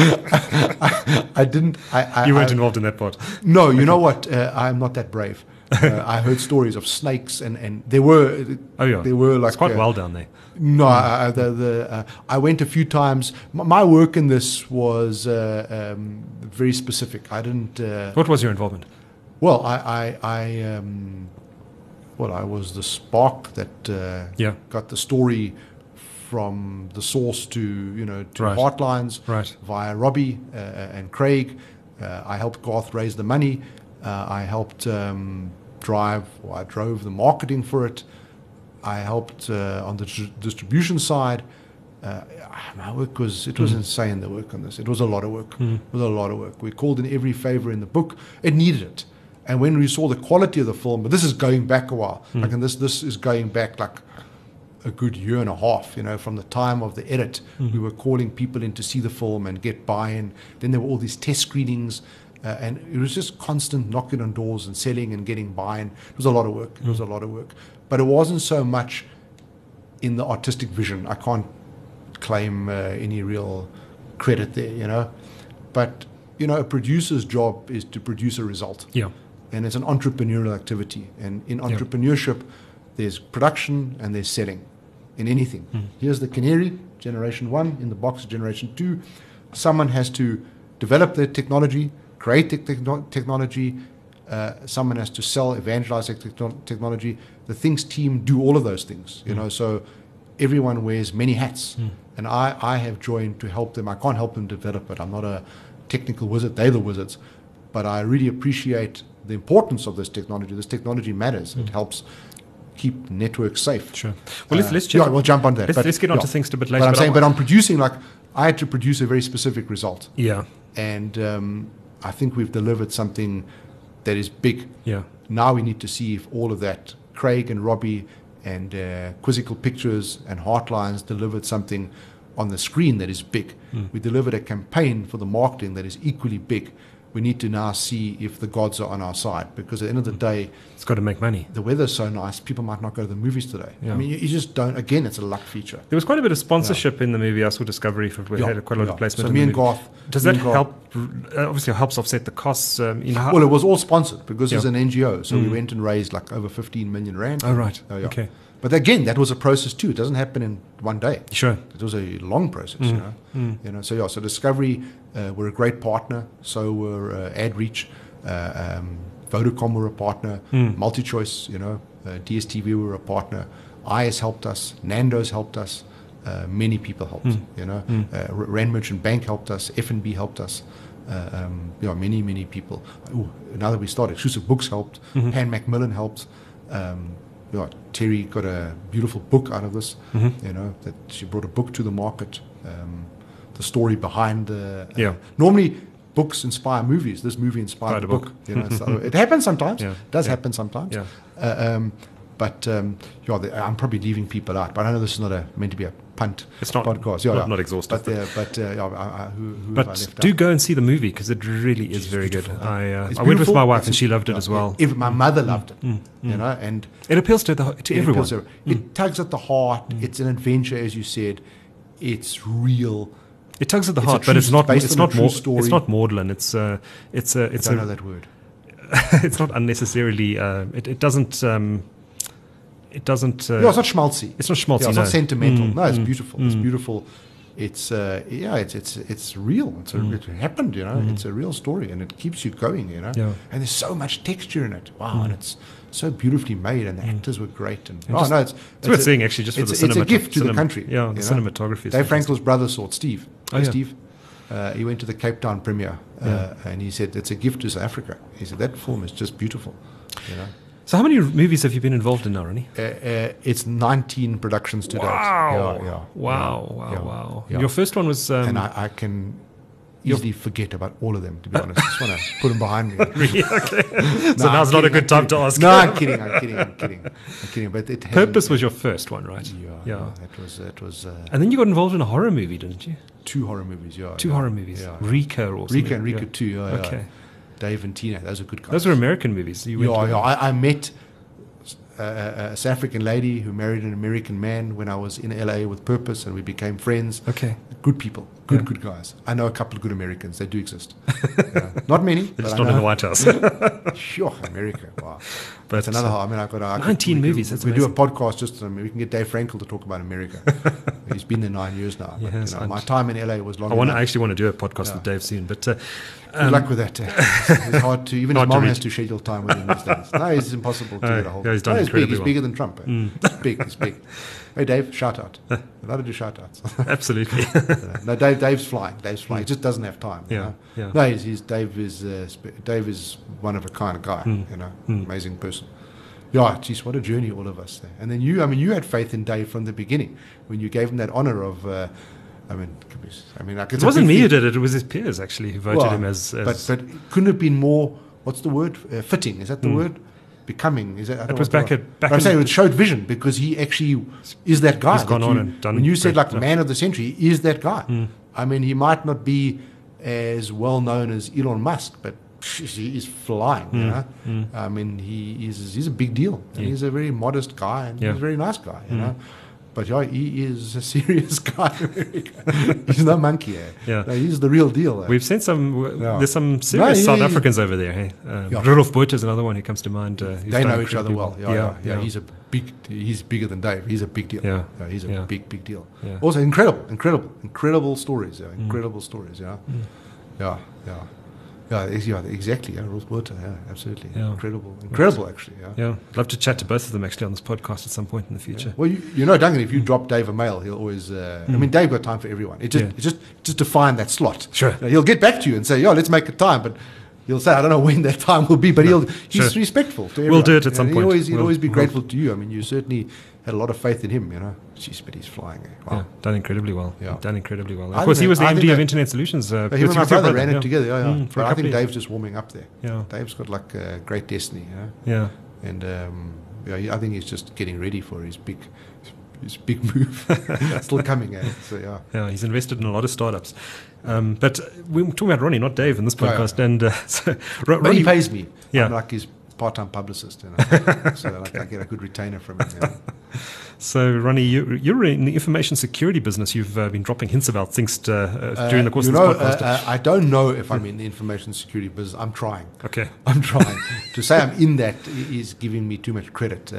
I didn't.
You weren't involved in that part.
No, you know what? I'm not that brave. I heard stories of snakes, and there were like
it's quite well down there.
No, I went a few times. My work in this was very specific. I didn't.
What was your involvement?
Well, I was the spark that got the story from the source to
Right.
Heartlines
Right.
via Robbie and Craig. I helped Garth raise the money. I helped I drove the marketing for it. I helped on the distribution side. My work was insane, the work on this. It was a lot of work. It was a lot of work. We called in every favor in the book. It needed it. And when we saw the quality of the film, but this is going back a while. Like, and this is going back like a good year and a half, from the time of the edit. We were calling people in to see the film and get buy-in. Then there were all these test screenings. And it was just constant knocking on doors and selling and getting buy-in. It was a lot of work. It was a lot of work. But it wasn't so much in the artistic vision. I can't claim any real credit there, But, a producer's job is to produce a result.
Yeah.
And it's an entrepreneurial activity. And in entrepreneurship, there's production and there's selling in anything. Here's the canary, generation 1, in the box, generation 2. Someone has to develop their technology, create the technology. Someone has to sell, evangelize technology. The Things team do all of those things, so everyone wears many hats. And I have joined to help them. I can't help them develop it. I'm not a technical wizard. They're the wizards. But I really appreciate the importance of this technology. This technology matters. It helps keep networks safe.
Sure. Well, let's check.
We'll jump on that.
Let's get on to things a bit later.
But I'm saying, but I'm producing, I had to produce a very specific result.
Yeah.
And I think we've delivered something that is big.
Yeah.
Now we need to see if all of that, Craig and Robbie and Quizzical Pictures and Heartlines delivered something on the screen that is big. We delivered a campaign for the marketing that is equally big. We need to now see if the gods are on our side, because at the end of the day,
it's got to make money.
The weather's so nice, people might not go to the movies today.
Yeah.
I mean, you just don't. Again, it's a luck feature.
There was quite a bit of sponsorship in the movie. I saw Discovery we had quite a lot of placement.
So me and Garth.
Does that help? Obviously, it helps offset the costs.
Well, it was all sponsored because it's an NGO. So we went and raised over 15 million rand.
Oh, right. Okay.
But again, that was a process too. It doesn't happen in one day.
Sure.
It was a long process, So Discovery were a great partner. So were AdReach, Vodacom were a partner, MultiChoice, DSTV were a partner. IS helped us, Nando's helped us, many people helped. Rand Merchant Bank helped us, F&B helped us. Many people. Now that we started, Exclusive Books helped, Pan Macmillan helped. Terry got a beautiful book out of this. That she brought a book to the market. The story behind the. Normally, books inspire movies. This movie inspired a book. So it happens sometimes. It does happen sometimes. I'm probably leaving people out. But I know this is not meant to be a punt.
It's not
podcast.
Not exhaustive.
But
do go and see the movie, because it really is very good. I went with my wife and she loved it as well.
My mother loved it. And
it appeals to everyone.
It tugs at the heart. It's an adventure, as you said. It's real.
It tugs at the heart, but it's not maudlin. It's I don't
know that word.
It's not unnecessarily. It doesn't. It doesn't.
No, it's not schmaltzy.
It's not schmaltzy.
It's not sentimental. No, it's beautiful. It's beautiful. It's it's real. It happened. It's a real story, and it keeps you going. And there's so much texture in it. Wow, and it's so beautifully made, and the actors were great. And it's
worth seeing, actually, just for the
cinema. It's a gift to the country.
Yeah, the cinematography.
Dave Frankel's brother saw it, Steve. Steve. He went to the Cape Town premiere, and he said it's a gift to South Africa. He said that film is just beautiful.
So how many movies have you been involved in now, Ronnie?
It's 19 productions to date.
Wow. Your first one was...
and I can easily forget about all of them, to be honest. I just want to put them behind me.
Really? Okay. So now's not a good time to ask.
No, I'm kidding. But it
Purpose was your first one, right?
Yeah. That was.
And then you got involved in a horror movie, didn't you?
2 horror movies, yeah.
2 horror movies.
Yeah.
Rika or something.
Rika and Rika 2, yeah.
Okay.
Dave and Tina, those are good guys.
Those were American movies.
I met a South African lady who married an American man when I was in LA with Purpose, and we became friends.
Okay.
Good people. Good guys. I know a couple of good Americans. They do exist. Not many.
They're just
but
not
I
in the
know.
White House.
Sure, America. Wow.
But
That's another. I mean, I've got
19 movies, that's
we do a
amazing.
podcast just. We can get Dave Frankel to talk about America. He's been there 9 years now. But,
Yes,
my time in LA was long.
I
enough.
actually want to do a podcast with Dave soon, but
Good luck with that. It's hard to. Even his
hard to
mom
reach.
has to schedule time with him these days. No, it's impossible to get a hold.
Yeah, he's done
He's big.
incredibly
He's
well.
bigger than Trump. He's big. He's big. Hey, Dave, shout out. Allowed to do shout outs.
absolutely.
No, Dave's flying. He just doesn't have time. you
Yeah,
know?
yeah.
No, Dave is one of a kind of guy. Amazing person. Yeah, geez, what a journey, all of us there. And then you had faith in Dave from the beginning when you gave him that honor of.
It wasn't me who did it. It was his peers actually who voted him as.
But couldn't it have been more? What's the word? Fitting? Is that the word? Becoming? Is that? I don't
It was
know
back
what
at-
the
back
I'm
in-
saying it showed vision because he actually is that guy.
He's gone
that
on
you-
and done
When you said
great
like
stuff.
man of the century, he is that guy. I mean, he might not be as well known as Elon Musk, but he is flying. You know, I mean, he's a big deal. And he's a very modest guy, and he's a very nice guy. You know. But yeah, he is a serious guy in America. He's no monkey.
Yeah.
No, he's the real deal.
We've sent some.
Yeah.
There's some serious
No,
South
he-
Africans over there. Hey,
Yeah.
Rudolf Butt is another one who comes to mind. Who's
They
done
know each other
incredibly
well. Yeah. He's bigger than Dave. He's a big deal.
Yeah.
He's a
Yeah.
big deal.
Yeah.
Also, incredible stories. Yeah, incredible stories. Yeah, exactly. Yeah, Rolf Buerter. Yeah, absolutely.
Yeah.
Incredible. Actually. Yeah.
Yeah, I'd love to chat to both of them actually on this podcast at some point in the future.
Well, you know, Duncan, if you drop Dave a mail, he'll always. I mean, Dave got time for everyone. It's just to find that slot.
Sure.
You know, he'll get back to you and say, "Yo, let's make a time," but. He'll say, I don't know when that time will be, but he's
Sure.
respectful to everyone.
We'll do it at
You
some
know,
point.
He'll always be
We'll-
grateful to you. I mean, you certainly had a lot of faith in him, you know. Jeez, but he's flying. Wow.
Yeah, done incredibly well.
Yeah.
Done incredibly well.
I
Of course,
think
he was the
I think
MD of
that-
Internet Solutions.
Him and my
with your
brother ran it
yeah.
together, yeah.
For a
But I
couple
think
of
Dave's just warming up there.
Yeah.
Dave's got like a great destiny, you know.
Yeah.
And I think he's just getting ready for his big move. Still coming, So yeah.
Yeah, he's invested in a lot of startups. But we're talking about Ronnie, not Dave, in this
Oh, yeah.
podcast. And so,
But
Ronnie,
he pays me.
Yeah.
I'm like his part-time publicist, you know. So like I get a good retainer from him. Yeah.
so Ronnie, you're in the information security business. You've been dropping hints about things during the course of this podcast.
I don't know if I'm in the information security business. I'm trying.
Okay.
I'm trying. To say I'm in that is giving me too much credit.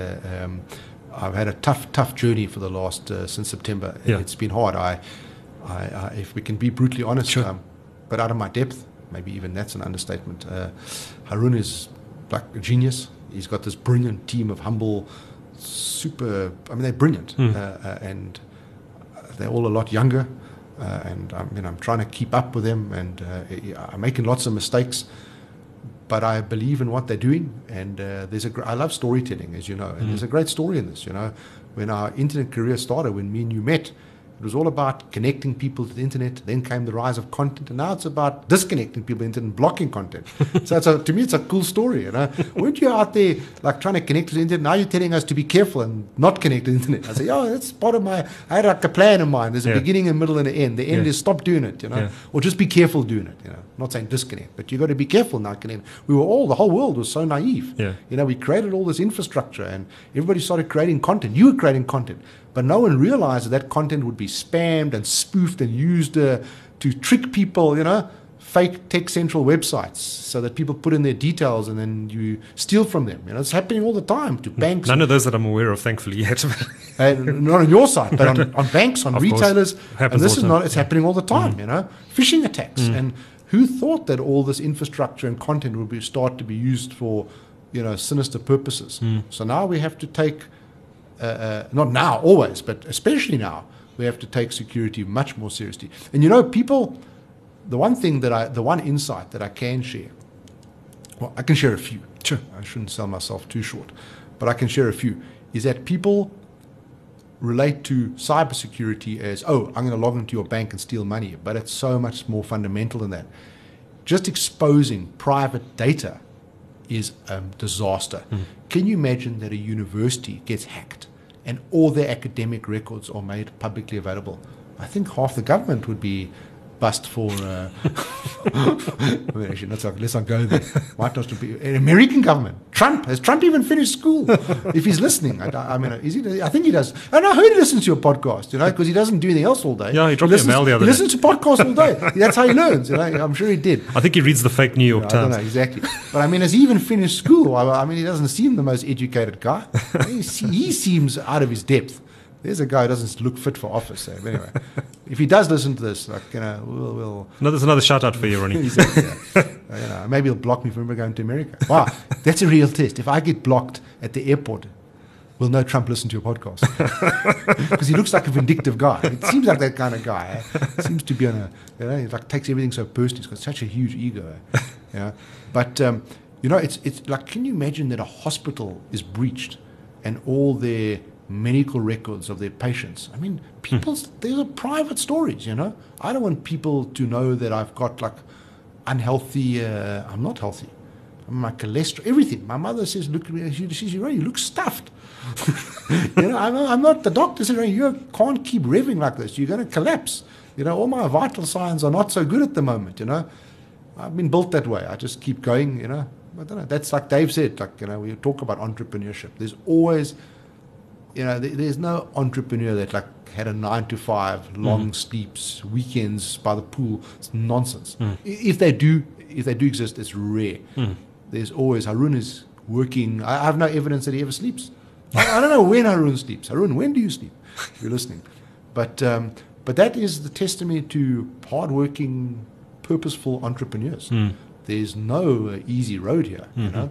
I've had a tough journey for the last since September.
Yeah.
It's been hard. I if we can be brutally honest,
Sure.
but out of my depth, maybe even that's an understatement. Harun is like a genius. He's got this brilliant team of humble, super. I mean, they're brilliant, and they're all a lot younger. And I'm trying to keep up with them, and I'm making lots of mistakes. But I believe in what they're doing, and I love storytelling, as you know, and there's a great story in this. You know, when our internet career started, when me and you met, it was all about connecting people to the internet. Then came the rise of content, and now it's about disconnecting people to the internet and blocking content. So to me, it's a cool story. You know, weren't you out there like trying to connect to the internet? Now you're telling us to be careful and not connect to the internet. I say, that's part of my. I had like a plan in mind. There's a beginning, a middle, and an end. The end is stop doing it. You know, or just be careful doing it. You know, not saying disconnect, but you got to be careful now. Connect. The whole world was so naive.
Yeah.
You know, we created all this infrastructure, and everybody started creating content. You were creating content. But no one realized that content would be spammed and spoofed and used to trick people, you know, fake Tech Central websites so that people put in their details and then you steal from them. You know, it's happening all the time to banks.
None of those that I'm aware of, thankfully, yet.
Not on your side, but on banks, on
Of course.
retailers.
Happens
And this
all the
is
time.
it's happening all the time, you know, phishing attacks. And who thought that all this infrastructure and content would start to be used for, you know, sinister purposes? So now we have to take not now, always, but especially now, we have to take security much more seriously. And you know, people, the one insight that I can share, well, I can share a few.
Sure.
I shouldn't sell myself too short, but I can share a few, is that people relate to cybersecurity as, I'm going to log into your bank and steal money, but it's so much more fundamental than that. Just exposing private data is a disaster. Can you imagine that a university gets hacked and all their academic records are made publicly available? I think half the government would be bust for. Actually, let's not go there. Might not be an American government. Trump, has Trump even finished school? If he's listening, I mean, is he? I think he does. And I heard he listens to your podcast, because he doesn't do anything else all day.
Yeah, he dropped me a mail the other day.
He listens to podcasts all day. That's how he learns. I'm sure he did.
I think he reads the fake New York
I
Times.
don't know exactly, but I mean, has he even finished school? I mean, he doesn't seem the most educated guy. He seems out of his depth. There's a guy who doesn't look fit for office. So anyway, if he does listen to this, we'll
No, there's another shout out for you, Ronnie.
maybe he'll block me from ever going to America. Wow, that's a real test. If I get blocked at the airport, we'll know Trump listened to your podcast because he looks like a vindictive guy. It seems like that kind of guy. Seems to be on he takes everything so personally. He's got such a huge ego. But it's like, can you imagine that a hospital is breached and all their medical records of their patients? I mean, these are private stories, I don't want people to know that I've got like unhealthy, I'm not healthy. My cholesterol, everything. My mother says, look at me, she says, you look stuffed. I'm not, the doctor said, you can't keep revving like this. You're going to collapse. All my vital signs are not so good at the moment, I've been built that way. I just keep going, I don't know. That's like Dave said, we talk about entrepreneurship. There's always, there's no entrepreneur that had a 9-to-5, long sleeps, weekends by the pool. It's nonsense. If they do exist, it's rare. There's always, Haroon is working. I have no evidence that he ever sleeps. I don't know when Haroon sleeps. Haroon, when do you sleep? If you're listening. But that is the testimony to hardworking, purposeful entrepreneurs. There's no easy road here,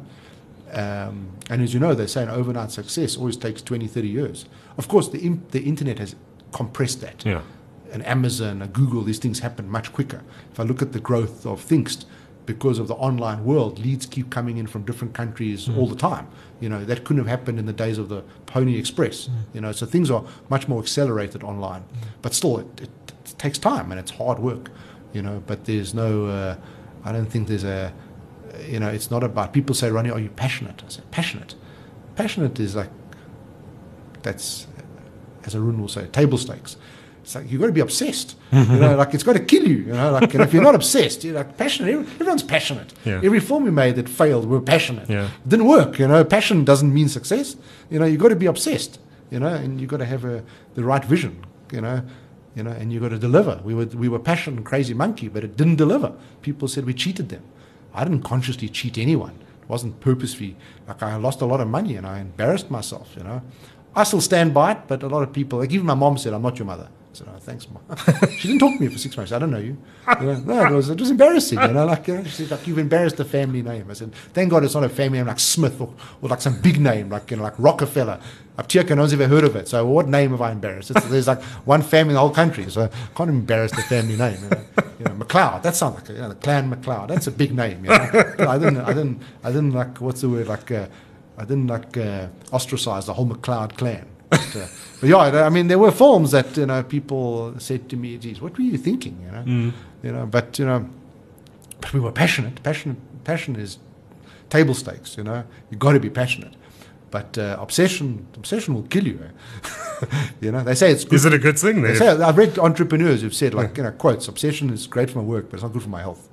and as you know, they say an overnight success always takes 20, 30 years. Of course, the internet has compressed that.
Yeah.
And Amazon, and Google, these things happen much quicker. If I look at the growth of Thinkst, because of the online world, leads keep coming in from different countries all the time. That couldn't have happened in the days of the Pony Express. So things are much more accelerated online. But still, it takes time and it's hard work. But there's no, I don't think there's a, it's not about, people say, Ronnie, are you passionate? I say, passionate. Passionate is like, that's, as Arun will say, table stakes. It's like, you've got to be obsessed. It's got to kill you. And if you're not obsessed, you're like passionate. Everyone's passionate.
Yeah.
Every film we made that failed, we're passionate.
Yeah.
It didn't work. Passion doesn't mean success. You've got to be obsessed. And you've got to have the right vision. And you've got to deliver. We were passion crazy monkey, but it didn't deliver. People said we cheated them. I didn't consciously cheat anyone. It wasn't purposefully. I lost a lot of money and I embarrassed myself. I still stand by it, but a lot of people, like even my mom said, I'm not your mother. I said, oh, thanks, Mom. She didn't talk to me for 6 months. I don't know you. No, it was embarrassing. She said, you've embarrassed the family name. I said, thank God it's not a family name like Smith or like some big name, like Rockefeller. Apteka, no one's ever heard of it. So what name have I embarrassed? There's like one family in the whole country, so I can't embarrass the family name. McLeod. That sounds like the Clan McLeod. That's a big name. I didn't like, what's the word? I didn't ostracize the whole McLeod clan. But yeah, I mean, there were films that people said to me, "Geez, what were you thinking?" But we were passionate. Passion is table stakes. You've got to be passionate. But obsession will kill you. They say it's good.
Is it a good thing?
They say, I've read entrepreneurs who've said, quotes, obsession is great for my work, but it's not good for my health.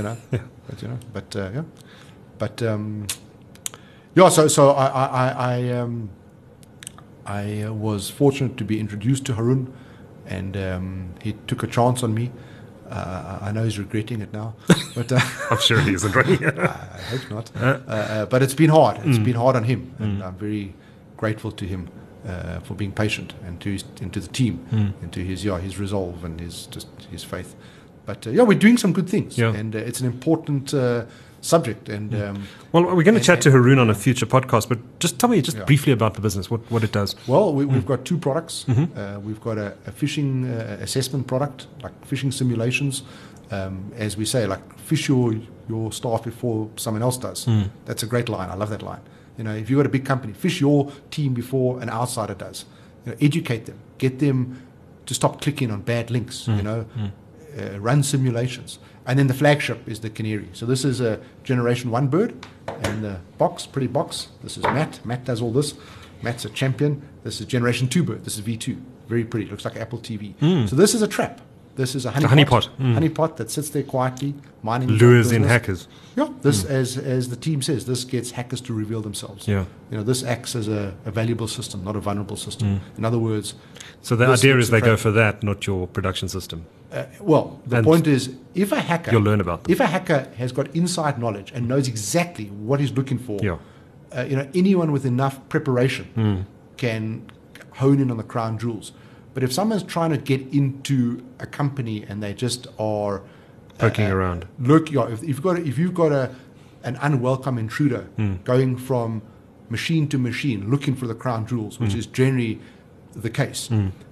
So I was fortunate to be introduced to Haroon, and he took a chance on me. I know he's regretting it now, but
I'm sure he isn't.
I hope not. But it's been hard. It's been hard on him, and I'm very grateful to him for being patient, and to the team, and to his resolve and his faith. But we're doing some good things, and it's an important subject. And
well, we're going to chat to Haroon on a future podcast, but just tell me briefly about the business, what it does.
Well, we've got two products. We've got a fishing assessment product, like fishing simulations. As we say, like fish your staff before someone else does. That's a great line. I love that line. If you've got a big company, fish your team before an outsider does. Educate them, get them to stop clicking on bad links. Run simulations. And then the flagship is the Canary. So this is a Generation 1 bird. And the pretty box. This is Matt. Matt does all this. Matt's a champion. This is Generation 2 bird. This is V2. Very pretty. Looks like Apple TV. So this is a trap. This is a
honeypot.
honeypot that sits there quietly, mining its
Lures
own
in
business.
hackers.
Yeah, this, as the team says, this gets hackers to reveal themselves.
Yeah.
This acts as a valuable system, not a vulnerable system. In other words,
So the
this
idea
looks
is they go
attractive.
for that, not your production system.
The
And
point is, if a hacker,
you'll learn about them.
if a hacker has got inside knowledge and knows exactly what he's looking for,
Yeah.
Anyone with enough preparation can hone in on the crown jewels. But if someone's trying to get into a company and they just are
Poking around.
look, if you've got an unwelcome intruder going from machine to machine looking for the crown jewels, which is generally the case,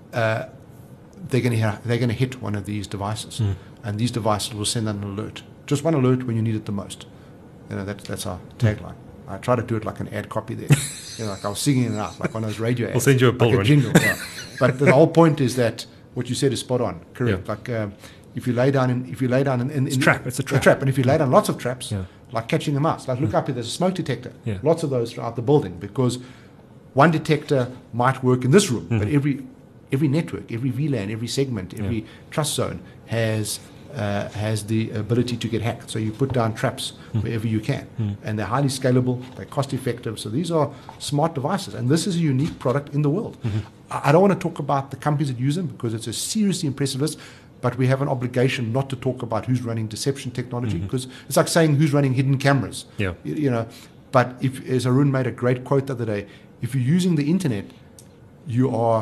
they're going to hit one of these devices, and these devices will send an alert. Just one alert when you need it the most. That's our tagline. I try to do it like an ad copy there. Like I was singing it out, like one of those radio ads.
We'll send you a bill,
like a
Ronnie.
jingle. Yeah. But the whole point is that what you said is spot on, correct.
Yeah.
Like if you lay down in
It's a trap. It's a trap.
and if you lay down lots of traps,
Yeah.
like catching a mouse, like look up here, there's a smoke detector.
Yeah.
Lots of those throughout the building, because one detector might work in this room, but every network, every VLAN, every segment, every trust zone has the ability to get hacked. So you put down traps wherever you can, and they're highly scalable, they're cost effective. So these are smart devices, and this is a unique product in the world. I don't want to talk about the companies that use them because it's a seriously impressive list, but we have an obligation not to talk about who's running deception technology, because it's like saying who's running hidden cameras.
Yeah.
But as Arun made a great quote the other day, if you're using the internet, you are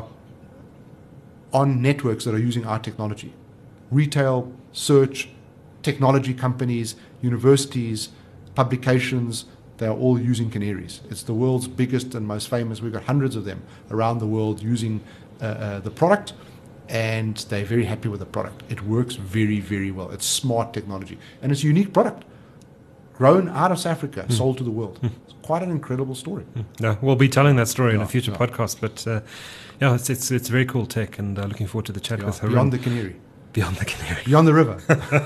on networks that are using our technology. Retail, search, technology companies, universities, publications, they are all using canaries. It's the world's biggest and most famous. We've got hundreds of them around the world using the product, and they're very happy with the product. It works very, very well. It's smart technology, and it's a unique product. Grown out of South Africa, sold to the world. It's quite an incredible story.
No, we'll be telling that story in a
Yeah,
future
yeah.
podcast. But it's very cool tech, and looking forward to the chat with Harun.
Beyond the canary.
Beyond the canary.
Beyond the river.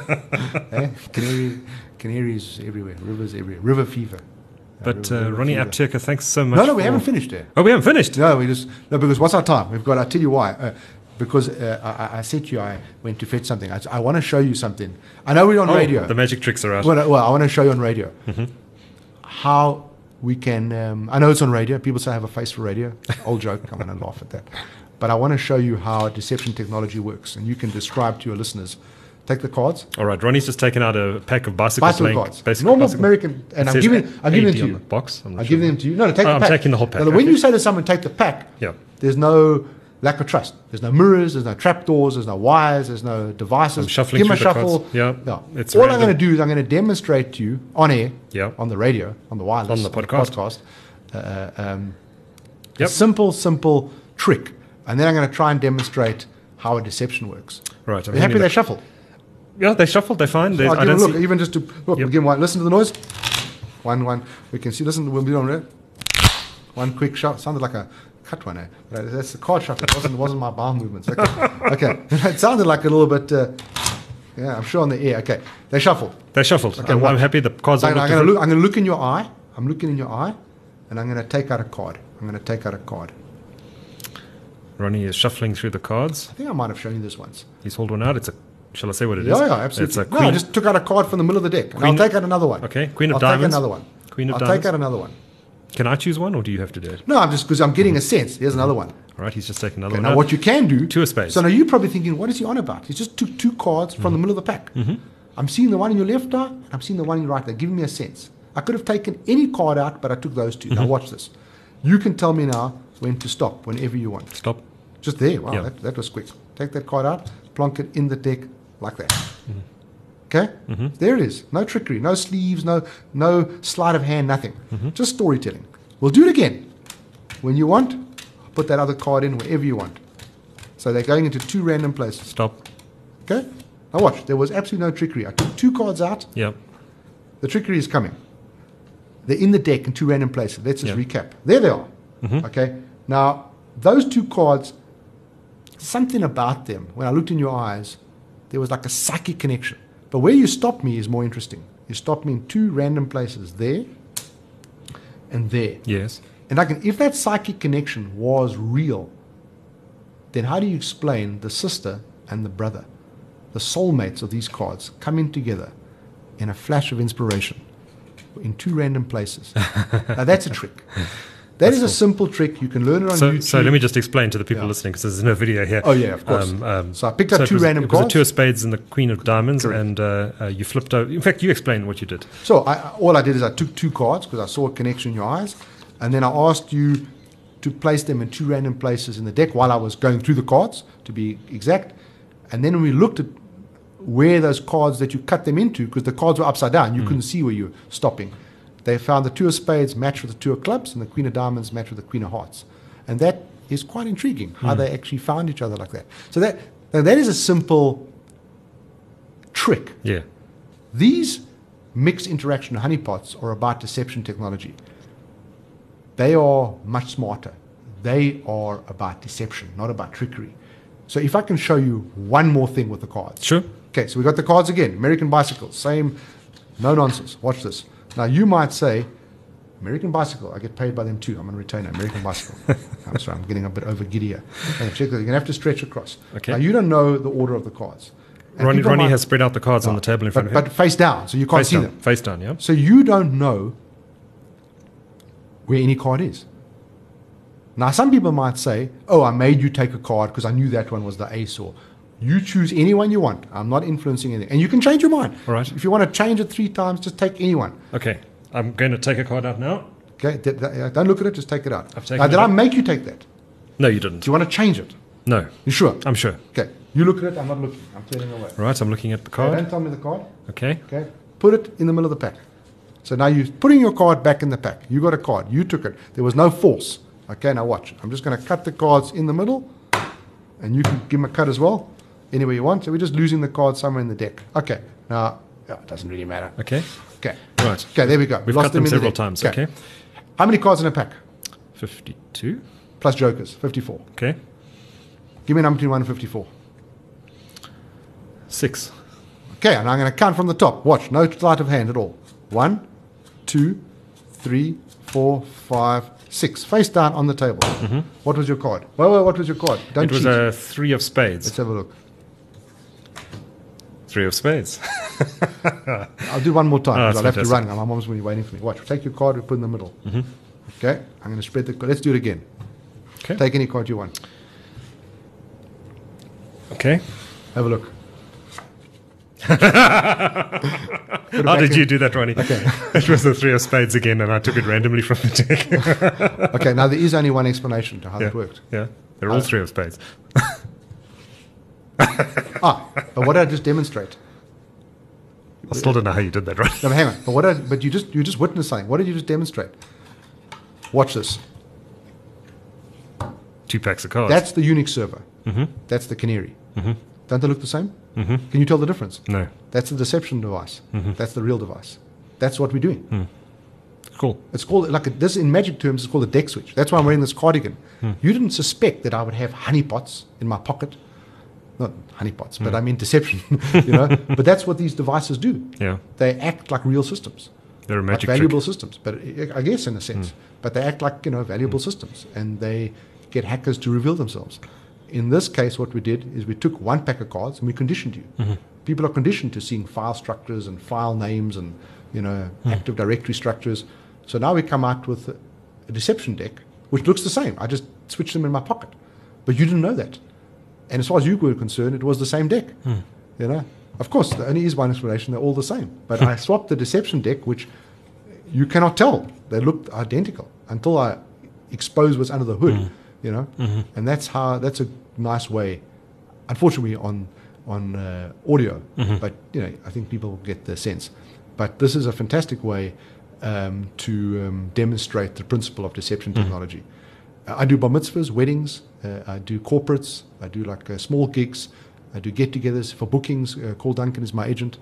Canaries everywhere. Rivers everywhere. River fever.
But
River
Ronnie
fever.
Apteker, thanks so much.
No, we haven't finished there.
Oh, we haven't finished.
No, because what's our time? I'll tell you why. Because I said to you, I went to fetch something. I want to show you something. I know we're on radio.
The magic tricks are out.
Well, I want to show you on radio how we can. I know it's on radio. People say I have a face for radio. Old joke. I'm going to laugh at that. But I want to show you how deception technology works, and you can describe to your listeners. Take the cards.
All right, Ronnie's just taken out a pack of bicycle
Cards.
basic
Normal
bicycle.
American, and
It
I'm
says
giving them
AB
to
on
you.
the box. I'm not
I'm
sure.
giving them to you. No, take the
I'm
pack.
taking the whole pack.
Now, when
Okay.
you say to someone, take the pack,
Yeah.
there's no lack of trust. There's no mirrors, there's no trapdoors, there's no wires, there's no devices.
I'm shuffling
Give them a
through the
shuffle.
cards. Yeah. It's
All
random.
I'm going to do is I'm going to demonstrate to you on air,
Yeah.
on the radio, on the wireless,
On the podcast.
a
Yep.
simple trick. And then I'm going to try and demonstrate how a deception works.
Right. I'm
Are you happy
handing
they
the-
shuffled?
Yeah, they shuffled. They're fine.
I'll
I
give
don't
them, look,
see.
even just to look,
Yep.
again, listen to the noise. One. We can see. Listen, we'll be on there. One quick shot. Sounded like a cut one. But that's the card shuffle. It wasn't my bowel movements. Okay. It sounded like a little bit. Yeah, I'm sure on the air. Okay, they shuffled.
They shuffled.
Okay,
I'm
watch.
happy the cards are
I'm
looked
going
different.
to look in your eye. I'm looking in your eye, and I'm going to take out a card.
Ronnie is shuffling through the cards.
I think I might have shown you this once.
He's pulled one out. Shall I say what it is?
Yeah, absolutely.
It's a
No,
queen.
I just took out a card from the middle of the deck. And
Queen-
I'll take out another one.
Okay, queen of
I'll
diamonds.
take another one.
Queen of
I'll
diamonds.
take out another one.
Can I choose one, or do you have to do it?
No, I'm just because I'm getting a sense. Here's another one.
All right, he's just taken another
Okay,
one.
now
out.
what you can do.
Two of spades.
So now you're probably thinking, what is he on about? He just took two cards from the middle of the pack. I'm seeing the one in your left eye, and I'm seeing the one in your right eye. Giving me a sense. I could have taken any card out, but I took those two. Now watch this. You can tell me now when to stop, whenever you want.
Stop.
Just there. Wow,
Yeah.
that was quick. Take that card out, plonk it in the deck like that. Okay? There it is. No trickery, no sleeves, no sleight of hand, nothing. Just storytelling. We'll do it again. When you want, put that other card in wherever you want. So they're going into two random places.
Stop.
Okay? Now watch. There was absolutely no trickery. I took two cards out.
Yeah.
The trickery is coming. They're in the deck in two random places. Let's just
Yeah.
recap. There they are. Okay? Now, those two cards, something about them, when I looked in your eyes, there was like a psychic connection. But where you stopped me is more interesting. You stopped me in two random places, there and there.
Yes.
And if that psychic connection was real, then how do you explain the sister and the brother? the soulmates of these cards coming together in a flash of inspiration in two random places. Now that's a trick. That is a simple trick. You can learn it on YouTube.
So let me just explain to the people listening, because there's no video here.
Oh, yeah, of course. So I picked up two random cards.
It was a two of spades and the queen of diamonds,
Correct.
and you flipped over. In fact, you explained what you did.
So all I did is I took two cards because I saw a connection in your eyes, and then I asked you to place them in two random places in the deck while I was going through the cards, to be exact. And then when we looked at where those cards that you cut them into, because the cards were upside down, you couldn't see where you were stopping. They found the two of spades match with the two of clubs and the queen of diamonds match with the queen of hearts. And that is quite intriguing, how they actually found each other like that. So that is a simple trick.
Yeah.
These mixed interaction honeypots are about deception technology. They are much smarter. They are about deception, not about trickery. So if I can show you one more thing with the cards.
Sure.
Okay, so we got the cards again. American Bicycle, same, no nonsense. Watch this. Now you might say, American Bicycle, I get paid by them too. I'm on retainer, American Bicycle. I'm sorry, I'm getting a bit over giddy here. Okay, check that. You're going to have to stretch across.
Okay.
Now you don't know the order of the cards. And
Ronnie
people might-
has spread out the cards on the table in front of him.
But face down, so you can't see them.
Face down, yeah.
So you don't know where any card is. Now, some people might say, oh, I made you take a card because I knew that one was the ace, or you choose any one you want. I'm not influencing anything. And you can change your mind.
All right.
If you want to change it 3 times, just take any one.
Okay. I'm going to take a card out now.
Okay? Don't look at it, just take it out.
I've taken
Now,
it
did I
out.
make you take that?
No, you didn't.
Do you want to change it?
No.
You sure?
I'm sure.
Okay. You look at it, I'm not looking. I'm turning away.
All right, I'm looking at the
Okay,
card.
don't tell me the card.
Okay.
Okay. Put it in the middle of the pack. So now you're putting your card back in the pack. You got a card. You took it. There was no force. Okay, now watch. I'm just going to cut the cards in the middle, and you can give them a cut as well, anywhere you want. So we're just losing the card somewhere in the deck. Okay. Now, it doesn't really matter.
Okay.
Okay.
Right.
Okay, there we go.
We've
Lost
cut them
in the
several
deck.
times. Okay.
How many cards in a pack?
52.
Plus jokers. 54.
Okay.
Give me a number between 1 and 54.
6.
Okay, and I'm going to count from the top. Watch. No sleight of hand at all. 1, 2, 3, 4, 5, 6. Face down on the table. What was your card? Well, what was your card? Don't
It was
cheat.
a 3 of spades.
Let's have a look.
3 of spades.
I'll do one more time.
Oh,
'cause
that's
I'll have to
fantastic.
run. My mom's going to be waiting for me. Watch. Take your card. We put it in the middle. Okay. I'm going to spread the card. Let's do it again.
Okay.
Take any card you want.
Okay.
Have a look.
How did you do that, Ronnie?
Okay.
It was the 3 of spades again, and I took it randomly from the deck.
Okay. Now there is only one explanation to how
yeah.
that worked.
Yeah. They're all 3 of spades.
But what did I just demonstrate?
I still don't know how you did that, Ronnie.
No, but hang on. But you just witnessed something. What did you just demonstrate? Watch this.
2 packs of cards.
That's the Unix server. That's the canary. Don't they look the same? Can you tell the difference?
No.
That's the deception device. That's the real device. That's what we're doing.
Cool.
It's called, this in magic terms, it's called a deck switch. That's why I'm wearing this cardigan. You didn't suspect that I would have honeypots in my pocket. Not honeypots, but I mean deception. But that's what these devices do.
Yeah.
They act like real systems.
They're a
Like
magic
valuable
trick.
systems, but I guess in a sense. But they act like valuable systems, and they get hackers to reveal themselves. In this case, what we did is we took one pack of cards and we conditioned you. People are conditioned to seeing file structures and file names and Active Directory structures. So now we come out with a deception deck, which looks the same. I just switched them in my pocket, but you didn't know that. And as far as you were concerned, it was the same deck. Of course, there only is one explanation. They're all the same. But I swapped the deception deck, which you cannot tell. They looked identical until I exposed what's under the hood. And that's a nice way. Unfortunately, on audio, but I think people get the sense. But this is a fantastic way to demonstrate the principle of deception technology. I do bar mitzvahs, weddings. I do corporates. I do small gigs. I do get-togethers for bookings. Call Duncan is my agent.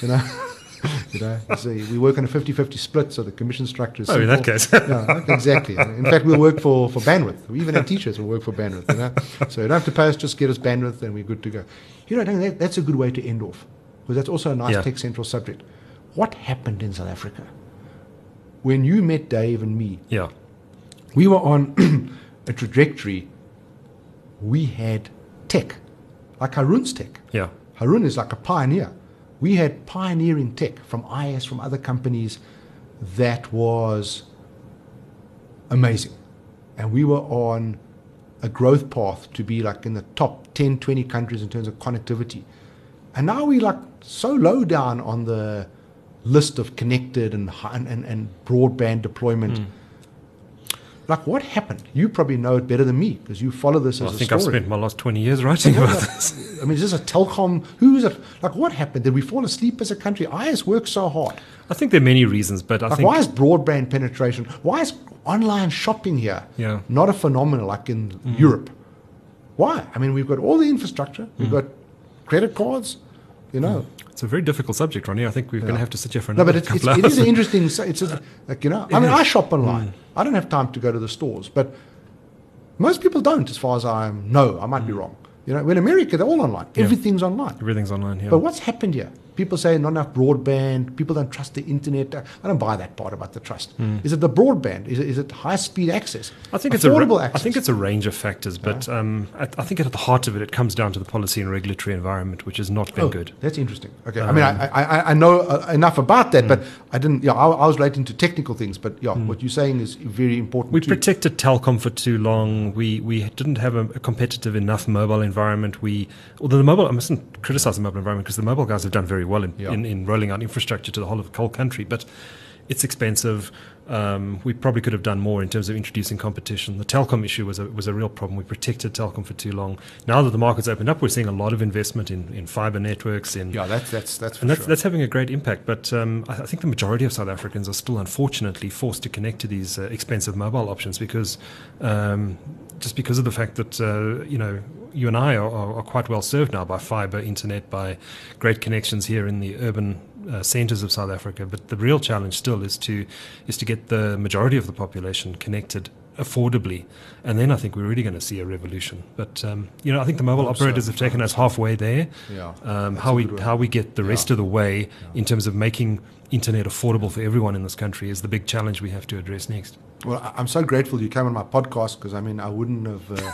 So we work on a 50-50 split, so the commission structure is
Oh, in
simple.
that case.
Yeah, exactly. In fact, we'll work for bandwidth. We even have teachers who work for bandwidth. So you don't have to pay us, just get us bandwidth, and we're good to go. That's a good way to end off, because that's also a nice Tech Central subject. What happened in South Africa? When you met Dave and me,
Yeah.
we were on a trajectory. We had tech, like Haroon's tech.
Yeah.
Harun is like a pioneer. We had pioneering tech from IS, from other companies that was amazing. And we were on a growth path to be like in the top 10, 20 countries in terms of connectivity. And now we're like so low down on the list of connected and broadband deployment. Like, what happened? You probably know it better than me because you follow this as a story.
I think I've spent my last 20 years writing about this.
I mean, is this a Telkom? Who is it? Like, what happened? Did we fall asleep as a country? IS worked so hard.
I think there are many reasons, but I think...
Why is broadband penetration, why is online shopping here not a phenomenon like in Europe? Why? I mean, we've got all the infrastructure. We've got credit cards, you know.
It's a very difficult subject, Ronnie. I think we're going to have to sit here for another couple
it
hours.
is an interesting, it's like, you know, I mean, I shop online. I don't have time to go to the stores, but most people don't, as far as I know. I might be wrong. You know, in America, they're all online. Everything's online.
Everything's online here.
But what's happened here? People say not enough broadband. People don't trust the internet. I don't buy that part about the trust. Is it the broadband? Is it high-speed access?
I think
affordable access?
I think it's a range of factors, but I think at the heart of it, it comes down to the policy and regulatory environment, which has not been good.
That's interesting. Okay, I mean, I know enough about that, but I didn't. Yeah, I was relating to technical things, but yeah, what you're saying is very important.
We protected Telkom for too long. We didn't have a competitive enough mobile environment. Although the mobile, I mustn't criticize the mobile environment because the mobile guys have done very well in rolling out infrastructure to the whole of the whole country, but it's expensive. We probably could have done more in terms of introducing competition. The Telkom issue was a real problem. We protected Telkom for too long. Now that the market's opened up, we're seeing a lot of investment in fiber networks. That's having a great impact. But I think the majority of South Africans are still, unfortunately, forced to connect to these expensive mobile options because just because of the fact that you and I are quite well served now by fiber, internet, by great connections here in the urban centres of South Africa. But the real challenge still is to get the majority of the population connected affordably, and then I think we're really going to see a revolution. But I think the mobile operators have taken us halfway there. How we get the rest of the way in terms of making internet affordable for everyone in this country is the big challenge we have to address next.
Well, I'm so grateful you came on my podcast because I mean I wouldn't have.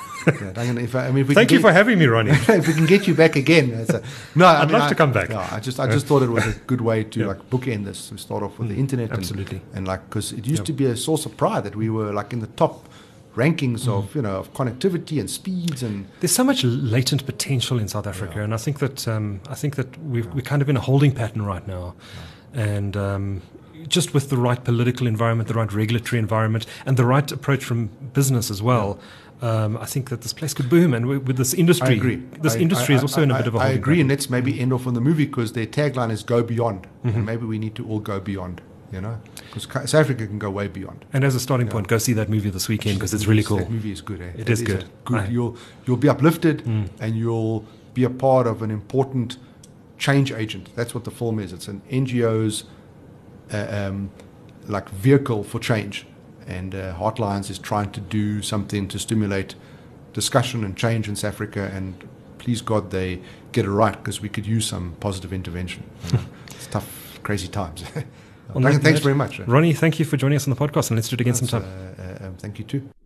Thank you for having me, Ronnie.
If we can get you back again,
I'd love to come back.
No, I just thought it was a good way to like bookend this. We start off with the internet,
absolutely,
and like because it used to be a source of pride that we were like in the top rankings of of connectivity and speeds, and
there's so much latent potential in South Africa, and I think that we're kind of in a holding pattern right now, and. Just with the right political environment, the right regulatory environment, and the right approach from business as well, I think that this place could boom. And with this industry,
I agree.
This industry is also in a bit of a holding
I agree,
pattern.
and let's maybe end off on the movie because their tagline is "Go Beyond," and maybe we need to all go beyond. Because South Africa can go way beyond.
And as a starting point, go see that movie this weekend because it's really cool.
That movie is good.
It is good.
You'll be uplifted, and you'll be a part of an important change agent. That's what the film is. It's an NGO's like vehicle for change, and Heartlines is trying to do something to stimulate discussion and change in South Africa, and please God they get it right because we could use some positive intervention. It's tough, crazy times. Thanks very much.
Ronnie, thank you for joining us on the podcast, and let's do it again sometime.
Thank you too.